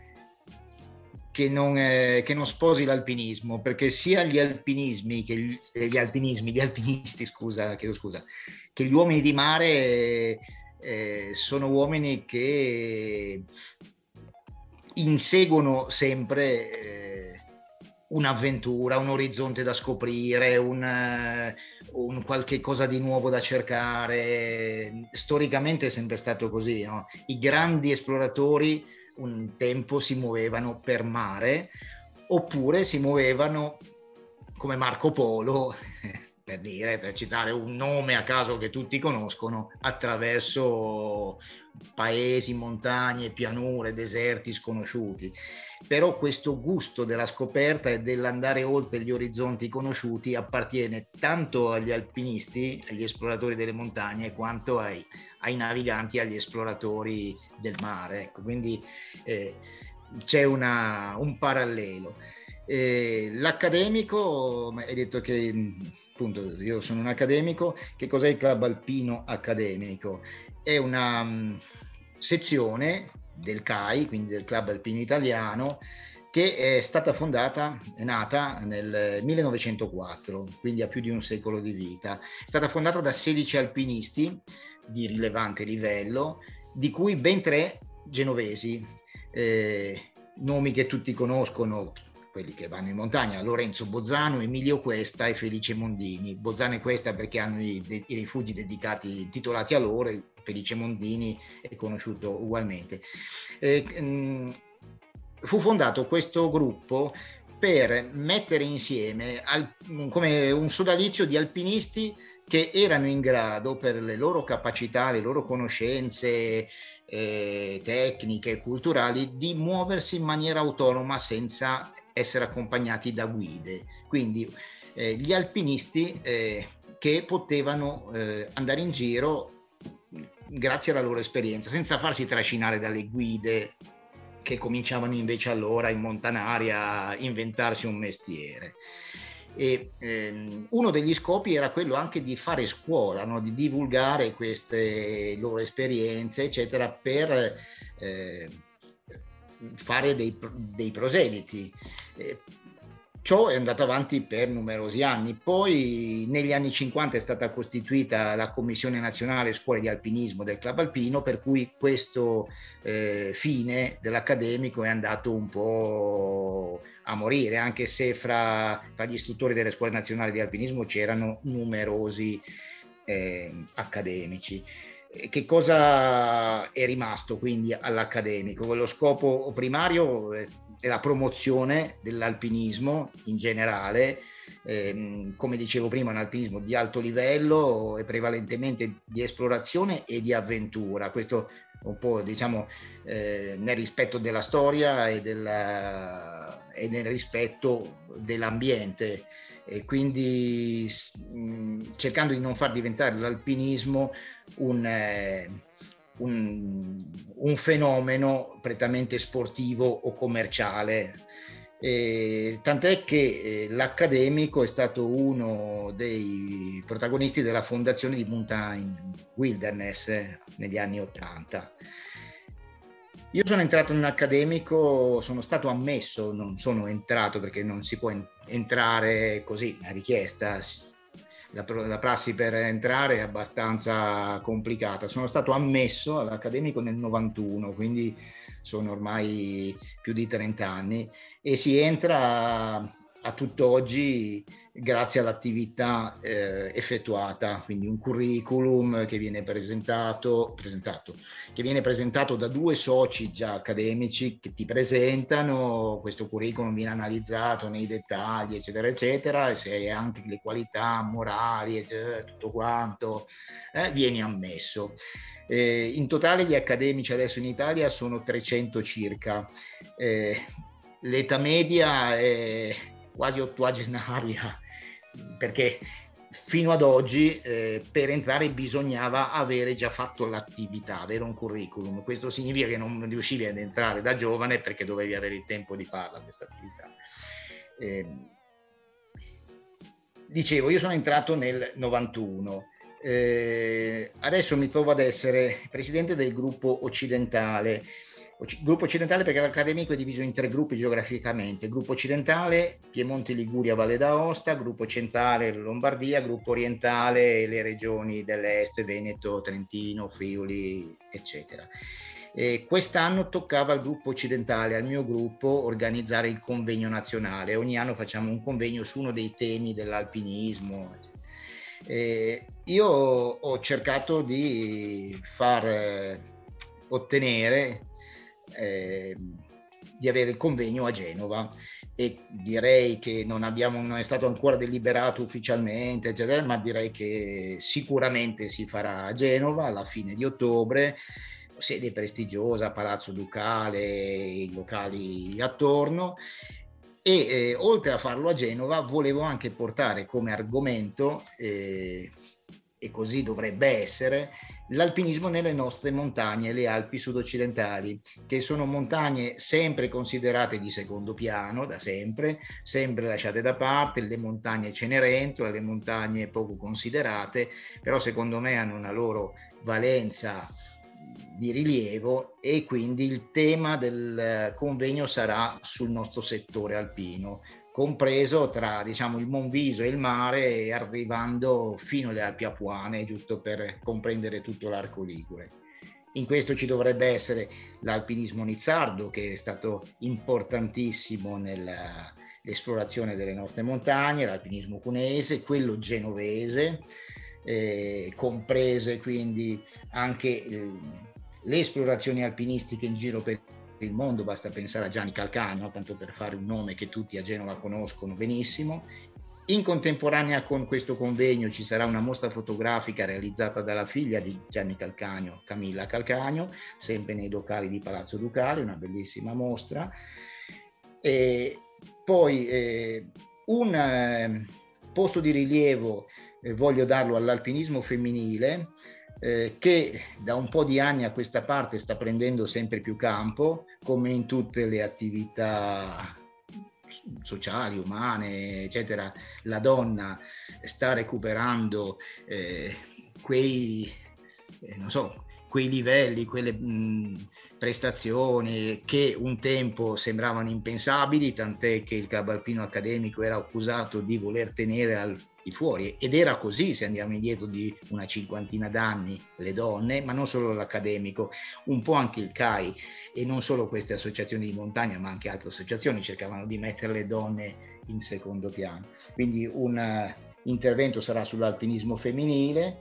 B: che, non, eh, che non sposi l'alpinismo, perché sia gli alpinismi, che gli, gli alpinismi, gli alpinisti, scusa, chiedo scusa, che gli uomini di mare eh, eh, sono uomini che inseguono sempre eh, un'avventura, un orizzonte da scoprire, un, un qualche cosa di nuovo da cercare. Storicamente è sempre stato così, no? I grandi esploratori un tempo si muovevano per mare oppure si muovevano come Marco Polo per dire, per citare un nome a caso che tutti conoscono, attraverso paesi, montagne, pianure, deserti sconosciuti. Però questo gusto della scoperta e dell'andare oltre gli orizzonti conosciuti appartiene tanto agli alpinisti, agli esploratori delle montagne, quanto ai, ai naviganti, agli esploratori del mare. Ecco, quindi eh, c'è una, un parallelo. Eh, l'accademico, hai detto che appunto io sono un accademico. Che cos'è il Club Alpino Accademico? È una um, sezione del C A I, quindi del Club Alpino Italiano, che è stata fondata, è nata nel millenovecentoquattro, quindi ha più di un secolo di vita. È stata fondata da sedici alpinisti di rilevante livello, di cui ben tre genovesi, eh, nomi che tutti conoscono, quelli che vanno in montagna: Lorenzo Bozzano, Emilio Cuesta e Felice Mondini. Bozzano e Cuesta perché hanno i, i rifugi dedicati, intitolati a loro. Felice Mondini è conosciuto ugualmente. Eh, mh, fu fondato questo gruppo per mettere insieme al, come un sodalizio di alpinisti che erano in grado, per le loro capacità, le loro conoscenze eh, tecniche, culturali, di muoversi in maniera autonoma senza essere accompagnati da guide. Quindi eh, gli alpinisti eh, che potevano eh, andare in giro grazie alla loro esperienza, senza farsi trascinare dalle guide che cominciavano invece allora in Montanaria a inventarsi un mestiere. E ehm, uno degli scopi era quello anche di fare scuola, no? Di divulgare queste loro esperienze, eccetera, per eh, fare dei, dei proseliti. Eh, Ciò è andato avanti per numerosi anni. Poi negli anni cinquanta è stata costituita la Commissione Nazionale Scuole di Alpinismo del Club Alpino, per cui questo eh, fine dell'accademico è andato un po' a morire, anche se fra, fra gli istruttori delle scuole nazionali di alpinismo c'erano numerosi eh, accademici. Che cosa è rimasto quindi all'accademico? Lo scopo primario è la promozione dell'alpinismo in generale, ehm, come dicevo prima, un alpinismo di alto livello e prevalentemente di esplorazione e di avventura. Questo un po', diciamo, eh, nel rispetto della storia e, della, e nel rispetto dell'ambiente, e quindi mh, cercando di non far diventare l'alpinismo un, eh, un, un fenomeno prettamente sportivo o commerciale. E tant'è che eh, l'accademico è stato uno dei protagonisti della fondazione di Mountain Wilderness eh, negli anni ottanta. Io sono entrato in un accademico, sono stato ammesso, non sono entrato perché non si può en- entrare così a richiesta. La, la prassi per entrare è abbastanza complicata. Sono stato ammesso all'accademico nel novantuno, quindi sono ormai più di trenta anni, e si entra a tutt'oggi grazie all'attività eh, effettuata, quindi un curriculum che viene presentato, presentato, che viene presentato da due soci già accademici che ti presentano. Questo curriculum viene analizzato nei dettagli, eccetera, eccetera, e se hai anche le qualità morali, eccetera, tutto quanto, eh, vieni ammesso. Eh, in totale gli accademici adesso in Italia sono trecento circa. Eh, l'età media è quasi ottuagenaria, perché fino ad oggi eh, per entrare bisognava avere già fatto l'attività, avere un curriculum. Questo significa che non riuscivi ad entrare da giovane perché dovevi avere il tempo di farla questa attività. Eh, dicevo, io sono entrato nel novantuno. Eh, adesso mi trovo ad essere presidente del gruppo occidentale. Gruppo occidentale perché l'accademico è diviso in tre gruppi geograficamente: gruppo occidentale, Piemonte, Liguria, Valle d'Aosta; gruppo centrale, Lombardia; gruppo orientale, le regioni dell'est, Veneto, Trentino, Friuli, eccetera. E quest'anno toccava al gruppo occidentale, al mio gruppo, organizzare il convegno nazionale. Ogni anno facciamo un convegno su uno dei temi dell'alpinismo. E io ho cercato di far eh, ottenere Eh, di avere il convegno a Genova, e direi che non abbiamo, non è stato ancora deliberato ufficialmente, eccetera, ma direi che sicuramente si farà a Genova alla fine di ottobre, sede prestigiosa, Palazzo Ducale, i locali attorno. E eh, oltre a farlo a Genova volevo anche portare come argomento, eh, e così dovrebbe essere, l'alpinismo nelle nostre montagne, le Alpi sud-occidentali, che sono montagne sempre considerate di secondo piano, da sempre, sempre lasciate da parte, le montagne Cenerentola, le montagne poco considerate, però secondo me hanno una loro valenza di rilievo, e quindi il tema del convegno sarà sul nostro settore alpino, compreso tra, diciamo, il Monviso e il mare, arrivando fino alle Alpi Apuane, giusto per comprendere tutto l'arco ligure. In questo ci dovrebbe essere l'alpinismo nizzardo, che è stato importantissimo nell'esplorazione delle nostre montagne, l'alpinismo cuneese, quello genovese, eh, comprese quindi anche eh, le esplorazioni alpinistiche in giro per il mondo. Basta pensare a Gianni Calcagno, tanto per fare un nome che tutti a Genova conoscono benissimo. In contemporanea con questo convegno ci sarà una mostra fotografica realizzata dalla figlia di Gianni Calcagno, Camilla Calcagno, sempre nei locali di Palazzo Ducale, una bellissima mostra. E poi eh, un eh, posto di rilievo eh, voglio darlo all'alpinismo femminile, eh, che da un po' di anni a questa parte sta prendendo sempre più campo, come in tutte le attività sociali, umane, eccetera. La donna sta recuperando eh, quei, eh, non so, quei livelli, quelle mh, prestazioni che un tempo sembravano impensabili, tant'è che il club alpino accademico era accusato di voler tenere al di fuori, ed era così se andiamo indietro di una cinquantina d'anni, le donne, ma non solo l'accademico, un po' anche il C A I, e non solo queste associazioni di montagna, ma anche altre associazioni cercavano di mettere le donne in secondo piano. Quindi un uh, intervento sarà sull'alpinismo femminile,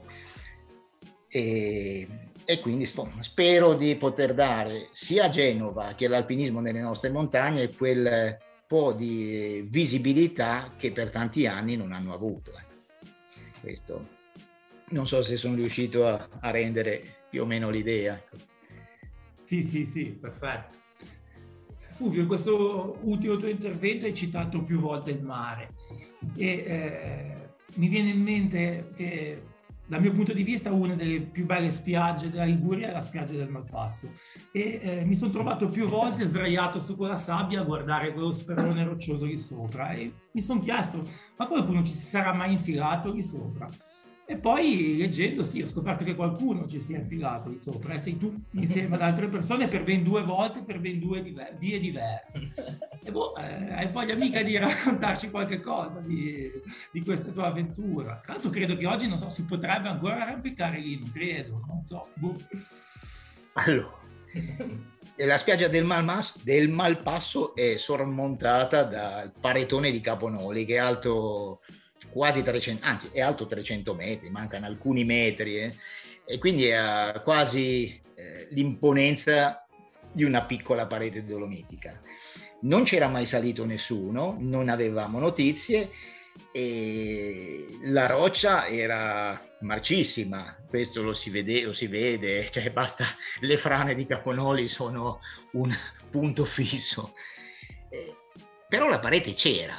B: e, e quindi spero di poter dare sia a Genova che all'alpinismo nelle nostre montagne quel po' di visibilità che per tanti anni non hanno avuto. Questo non so se sono riuscito a, a rendere più o meno l'idea.
D: Sì, sì, sì, perfetto. Fulvio, in questo ultimo tuo intervento hai citato più volte il mare, e eh, mi viene in mente che dal mio punto di vista una delle più belle spiagge della Liguria è la spiaggia del Malpasso, e eh, mi sono trovato più volte sdraiato su quella sabbia a guardare quello sperone roccioso lì sopra, e mi sono chiesto, ma qualcuno ci si sarà mai infilato lì sopra? E poi leggendo, sì, ho scoperto che qualcuno ci si è infilato lì sopra, e sei tu insieme ad altre persone per ben due volte, per ben due diver- vie diverse. E boh, eh, hai voglia mica di raccontarci qualche cosa di, di questa tua avventura? Tra l'altro credo che oggi, non so, si potrebbe ancora arrampicare lì, non credo, non so. Boh.
B: Allora, la spiaggia del, Malmas, del Malpasso è sormontata dal paretone di Caponoli, che è alto quasi trecento, anzi è alto trecento metri, mancano alcuni metri, eh, e quindi ha quasi eh, l'imponenza di una piccola parete dolomitica. Non c'era mai salito nessuno, non avevamo notizie, e la roccia era marcissima, questo lo si vede, lo si vede, cioè basta, le frane di Caponoli sono un punto fisso, eh, però la parete c'era,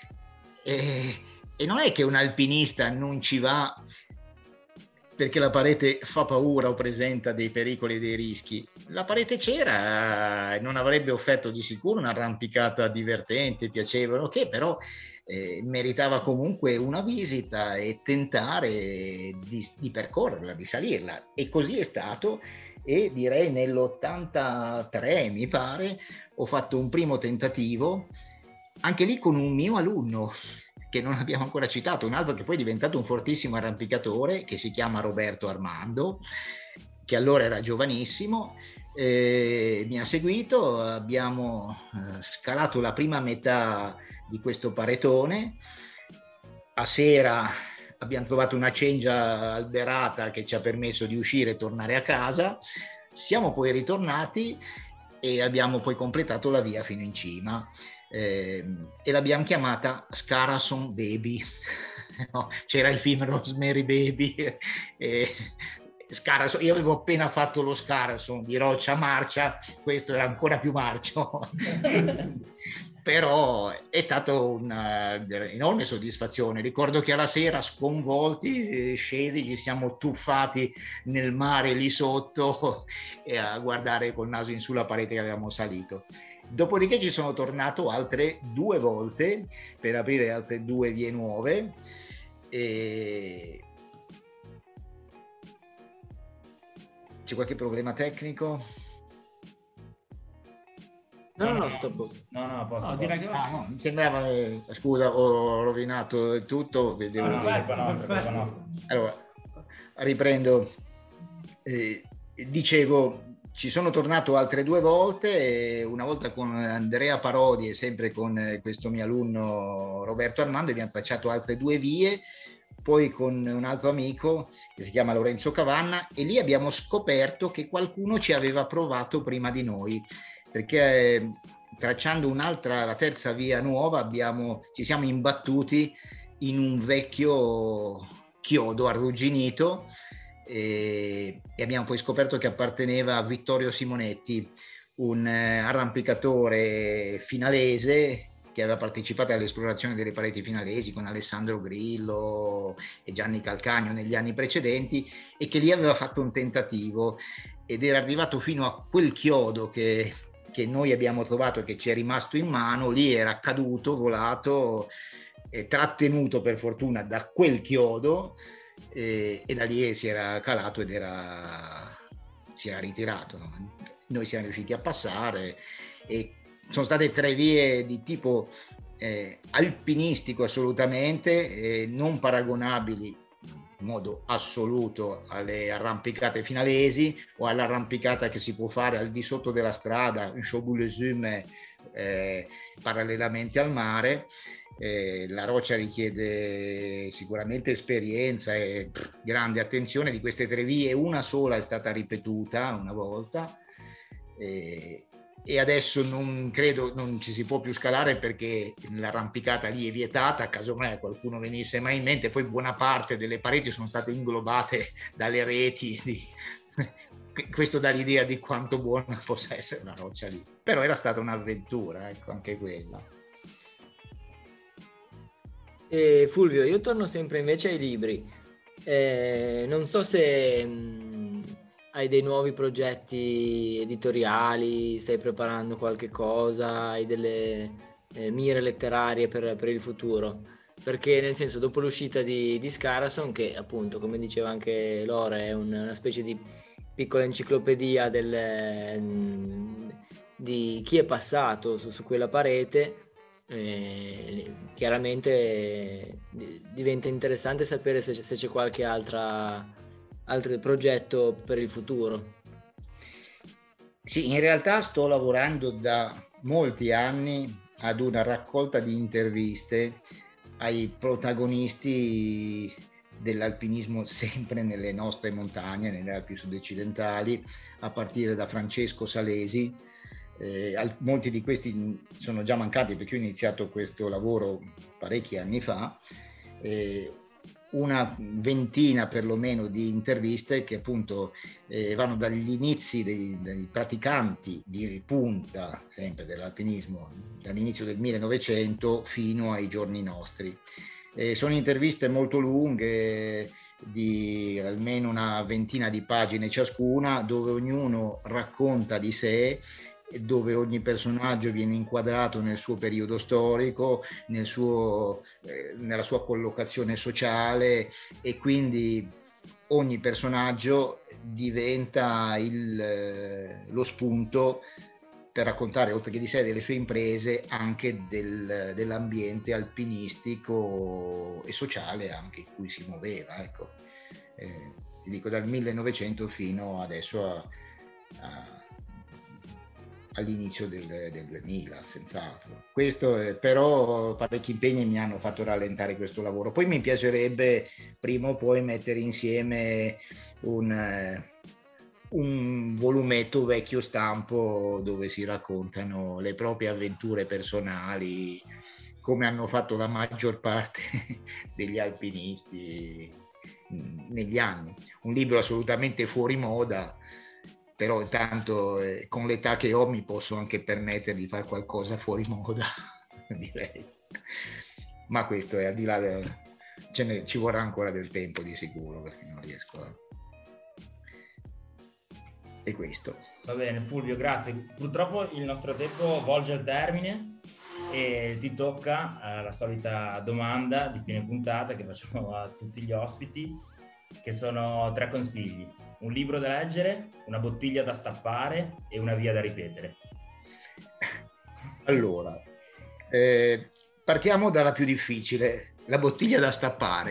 B: e, e non è che un alpinista non ci va perché la parete fa paura o presenta dei pericoli e dei rischi. La parete c'era e non avrebbe offerto di sicuro un'arrampicata divertente, piacevole, che però eh, meritava comunque una visita e tentare di, di percorrerla, di salirla. E così è stato, e direi nell'ottantatré, mi pare, ho fatto un primo tentativo, anche lì con un mio alunno, che non abbiamo ancora citato, un altro che poi è diventato un fortissimo arrampicatore, che si chiama Roberto Armando, che allora era giovanissimo, eh, mi ha seguito, abbiamo eh, scalato la prima metà di questo paretone, a sera abbiamo trovato una cengia alberata che ci ha permesso di uscire e tornare a casa, siamo poi ritornati e abbiamo poi completato la via fino in cima. eh, e l'abbiamo chiamata Scarason Baby. No, c'era il film Rosemary Baby, e Scarason, io avevo appena fatto lo Scarason di Roccia Marcia, questo era ancora più marcio. Però è stata un'enorme soddisfazione. Ricordo che alla sera, sconvolti, eh, scesi, ci siamo tuffati nel mare lì sotto e a guardare col naso in su la parete che avevamo salito. Dopodiché ci sono tornato altre due volte per aprire altre due vie nuove. E... c'è qualche problema tecnico?
E: No, no, no, tutto a posto.
A: No, no, a posto.
D: No,
A: a
D: direi
A: posto.
D: che
B: Ah, no, mi sembrava, eh, scusa, ho rovinato il tutto. Vedevo
A: No, no,
B: che-
A: è colpa nostra, è colpa nostra.
B: Allora, riprendo. Eh, dicevo, ci sono tornato altre due volte, eh, una volta con Andrea Parodi e sempre con eh, questo mio alunno Roberto Armando, abbiamo tracciato altre due vie, poi con un altro amico che si chiama Lorenzo Cavanna, e lì abbiamo scoperto che qualcuno ci aveva provato prima di noi, perché eh, tracciando un'altra, la terza via nuova, abbiamo, ci siamo imbattuti in un vecchio chiodo arrugginito, e, e abbiamo poi scoperto che apparteneva a Vittorio Simonetti, un eh, arrampicatore finalese che aveva partecipato all'esplorazione delle pareti finalesi con Alessandro Grillo e Gianni Calcagno negli anni precedenti, e che lì aveva fatto un tentativo ed era arrivato fino a quel chiodo che, che noi abbiamo trovato e che ci è rimasto in mano. Lì era caduto, volato, eh, trattenuto per fortuna da quel chiodo, eh, e da lì si era calato ed era, si era ritirato, no? Noi siamo riusciti a passare, e sono state tre vie di tipo eh, alpinistico assolutamente, eh, non paragonabili in modo assoluto alle arrampicate finalesi o all'arrampicata che si può fare al di sotto della strada in Chauboul-les-Umes, eh, parallelamente al mare. Eh, la roccia richiede sicuramente esperienza e pff, grande attenzione. Di queste tre vie una sola è stata ripetuta una volta, eh, e adesso non credo non ci si può più scalare perché l'arrampicata lì è vietata, casomai qualcuno venisse mai in mente. Poi buona parte delle pareti sono state inglobate dalle reti di... questo dà l'idea di quanto buona possa essere una roccia lì, però era stata un'avventura, ecco, anche quella.
E: E Fulvio, io torno sempre invece ai libri. Eh, non so se mh, hai dei nuovi progetti editoriali, stai preparando qualche cosa, hai delle eh, mire letterarie per, per il futuro, perché nel senso, dopo l'uscita di, di Scarason, che appunto, come diceva anche Lore, è un, una specie di piccola enciclopedia del, mh, di chi è passato su, su quella parete, Eh, chiaramente eh, diventa interessante sapere se, se c'è qualche altra, altro progetto per il futuro.
B: Sì, in realtà sto lavorando da molti anni ad una raccolta di interviste ai protagonisti dell'alpinismo sempre nelle nostre montagne, nelle Alpi sud-occidentali, a partire da Francesco Salesi. Eh, molti di questi sono già mancati perché ho iniziato questo lavoro parecchi anni fa, eh, una ventina perlomeno di interviste che appunto eh, vanno dagli inizi dei, dei praticanti di ripunta sempre dell'alpinismo dall'inizio del millenovecento fino ai giorni nostri. Eh, sono interviste molto lunghe, di almeno una ventina di pagine ciascuna, dove ognuno racconta di sé, dove ogni personaggio viene inquadrato nel suo periodo storico, nel suo, eh, nella sua collocazione sociale, e quindi ogni personaggio diventa il, eh, lo spunto per raccontare, oltre che di sé, delle sue imprese, anche del, dell'ambiente alpinistico e sociale anche in cui si muoveva. Ecco. Eh, ti dico, dal millenovecento fino adesso a, a all'inizio del, del duemila, senz'altro. Questo eh, però parecchi impegni mi hanno fatto rallentare questo lavoro. Poi mi piacerebbe prima o poi mettere insieme un, eh, un volumetto vecchio stampo dove si raccontano le proprie avventure personali, come hanno fatto la maggior parte degli alpinisti negli anni. Un libro assolutamente fuori moda, però intanto eh, con l'età che ho mi posso anche permettere di fare qualcosa fuori moda, direi. Ma questo è al di là del... Ce ne, ci vorrà ancora del tempo di sicuro, perché non riesco a... E questo.
A: Va bene, Fulvio, grazie. Purtroppo il nostro tempo volge al termine e ti tocca eh, la solita domanda di fine puntata che facciamo a tutti gli ospiti, che sono tre consigli: un libro da leggere, una bottiglia da stappare e una via da ripetere.
B: Allora, eh, partiamo dalla più difficile, la bottiglia da stappare.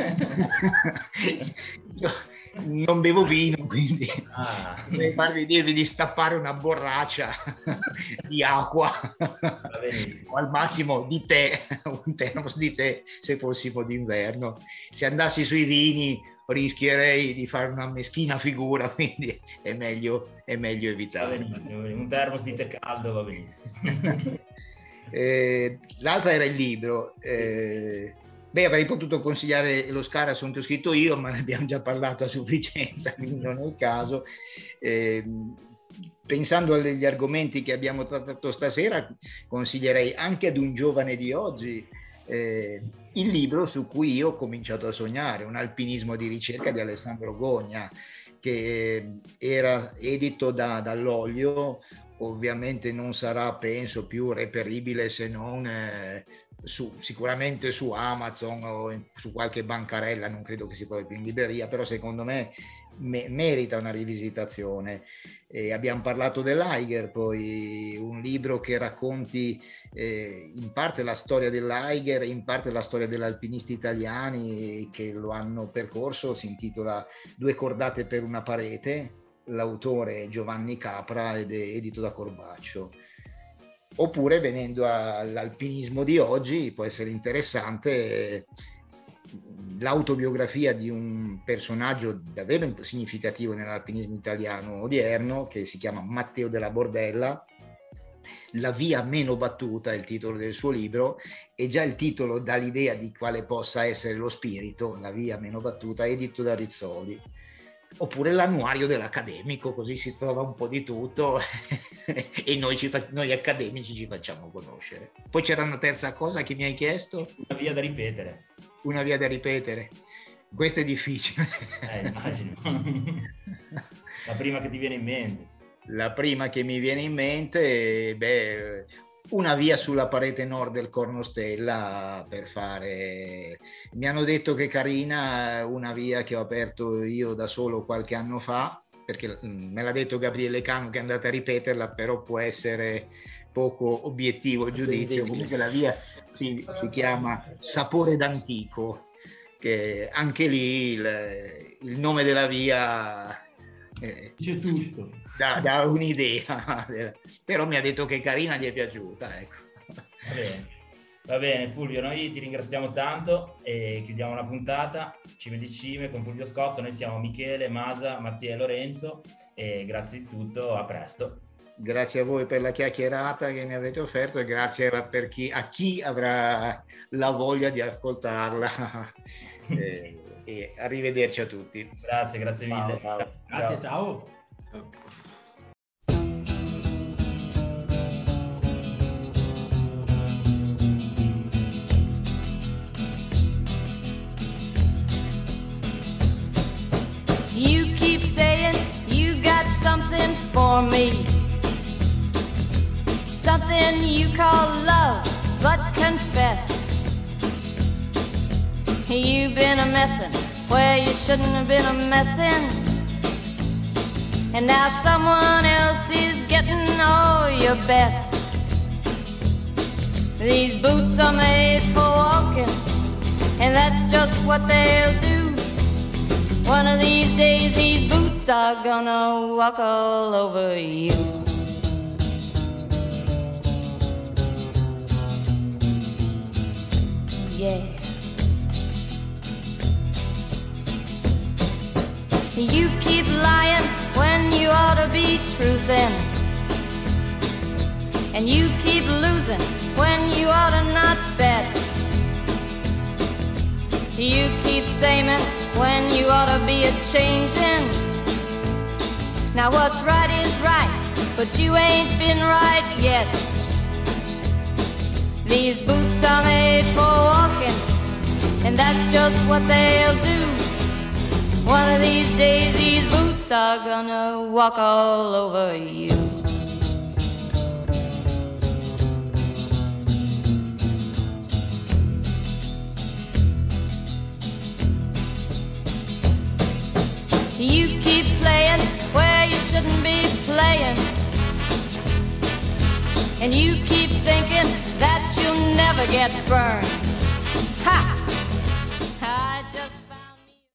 B: Io non bevo vino, quindi ah. Devo farvi dirvi di stappare una borraccia di acqua o al massimo di tè, un termos di tè se fossimo d'inverno. Se andassi sui vini rischierei di fare una meschina figura, quindi è meglio, è meglio evitare.
A: Un termos di tè caldo va benissimo.
B: eh, l'altra era il libro. Eh, Beh, avrei potuto consigliare Lo Scarasson che ho scritto io, ma ne abbiamo già parlato a sufficienza, quindi non è il caso. Eh, pensando agli argomenti che abbiamo trattato stasera, consiglierei anche ad un giovane di oggi eh, il libro su cui io ho cominciato a sognare, Un alpinismo di ricerca di Alessandro Gogna, che era edito da, dall'Olio. Ovviamente non sarà, penso, più reperibile se non... Eh, Su, sicuramente su Amazon o in, su qualche bancarella, non credo che si trovi più in libreria, però secondo me, me merita una rivisitazione. E abbiamo parlato dell'Eiger, poi un libro che racconti eh, in parte la storia dell'Eiger e in parte la storia degli alpinisti italiani che lo hanno percorso, si intitola Due cordate per una parete, l'autore è Giovanni Capra ed è edito da Corbaccio. Oppure, venendo all'alpinismo di oggi, può essere interessante l'autobiografia di un personaggio davvero significativo nell'alpinismo italiano odierno, che si chiama Matteo della Bordella. La via meno battuta è il titolo del suo libro, e già il titolo dà l'idea di quale possa essere lo spirito. La via meno battuta, edito da Rizzoli. Oppure l'annuario dell'accademico, così si trova un po' di tutto e noi, ci fa- noi accademici ci facciamo conoscere. Poi c'era una terza cosa che mi hai chiesto?
A: Una via da ripetere.
B: Una via da ripetere. Questo è difficile.
A: Eh, immagino. La prima che ti viene in mente.
B: La prima che mi viene in mente, beh, una via sulla parete nord del Cornostella per fare... Mi hanno detto che carina, una via che ho aperto io da solo qualche anno fa, perché me l'ha detto Gabriele Cano che è andata a ripeterla, però può essere poco obiettivo il giudizio. Comunque la via si, si chiama Sapore d'Antico, che anche lì il, il nome della via... Eh,
D: c'è tutto.
B: Dà, dà un'idea, però mi ha detto che carina, gli è piaciuta, ecco.
A: Va bene. Va bene Fulvio, noi ti ringraziamo tanto e chiudiamo la puntata. Cime di Cime con Fulvio Scotto. Noi siamo Michele, Masa, Mattia e Lorenzo, e grazie di tutto, a presto.
B: Grazie a voi per la chiacchierata che mi avete offerto, e grazie per chi, a chi avrà la voglia di ascoltarla. e, e arrivederci a tutti.
A: Grazie, grazie mille.
D: Ciao, ciao. Grazie, ciao. ciao.
G: You keep saying you got something for me, something you call love, but confess you've been a messin' where you shouldn't have been a messin', and now someone else is getting all your best. These boots are made for walking, and that's just what they'll do. One of these days these boots are gonna walk all over you. Yeah. You keep lying when when you ought to be truthin'. And you keep losing when you ought to not bet. You keep saying when you ought to be a-changin'. Now what's right is right, but you ain't been right yet. These boots are made for walking, and that's just what they'll do. One of these days these boots are gonna walk all over you. You keep playing where you shouldn't be playing, and you keep thinking that you'll never get burned.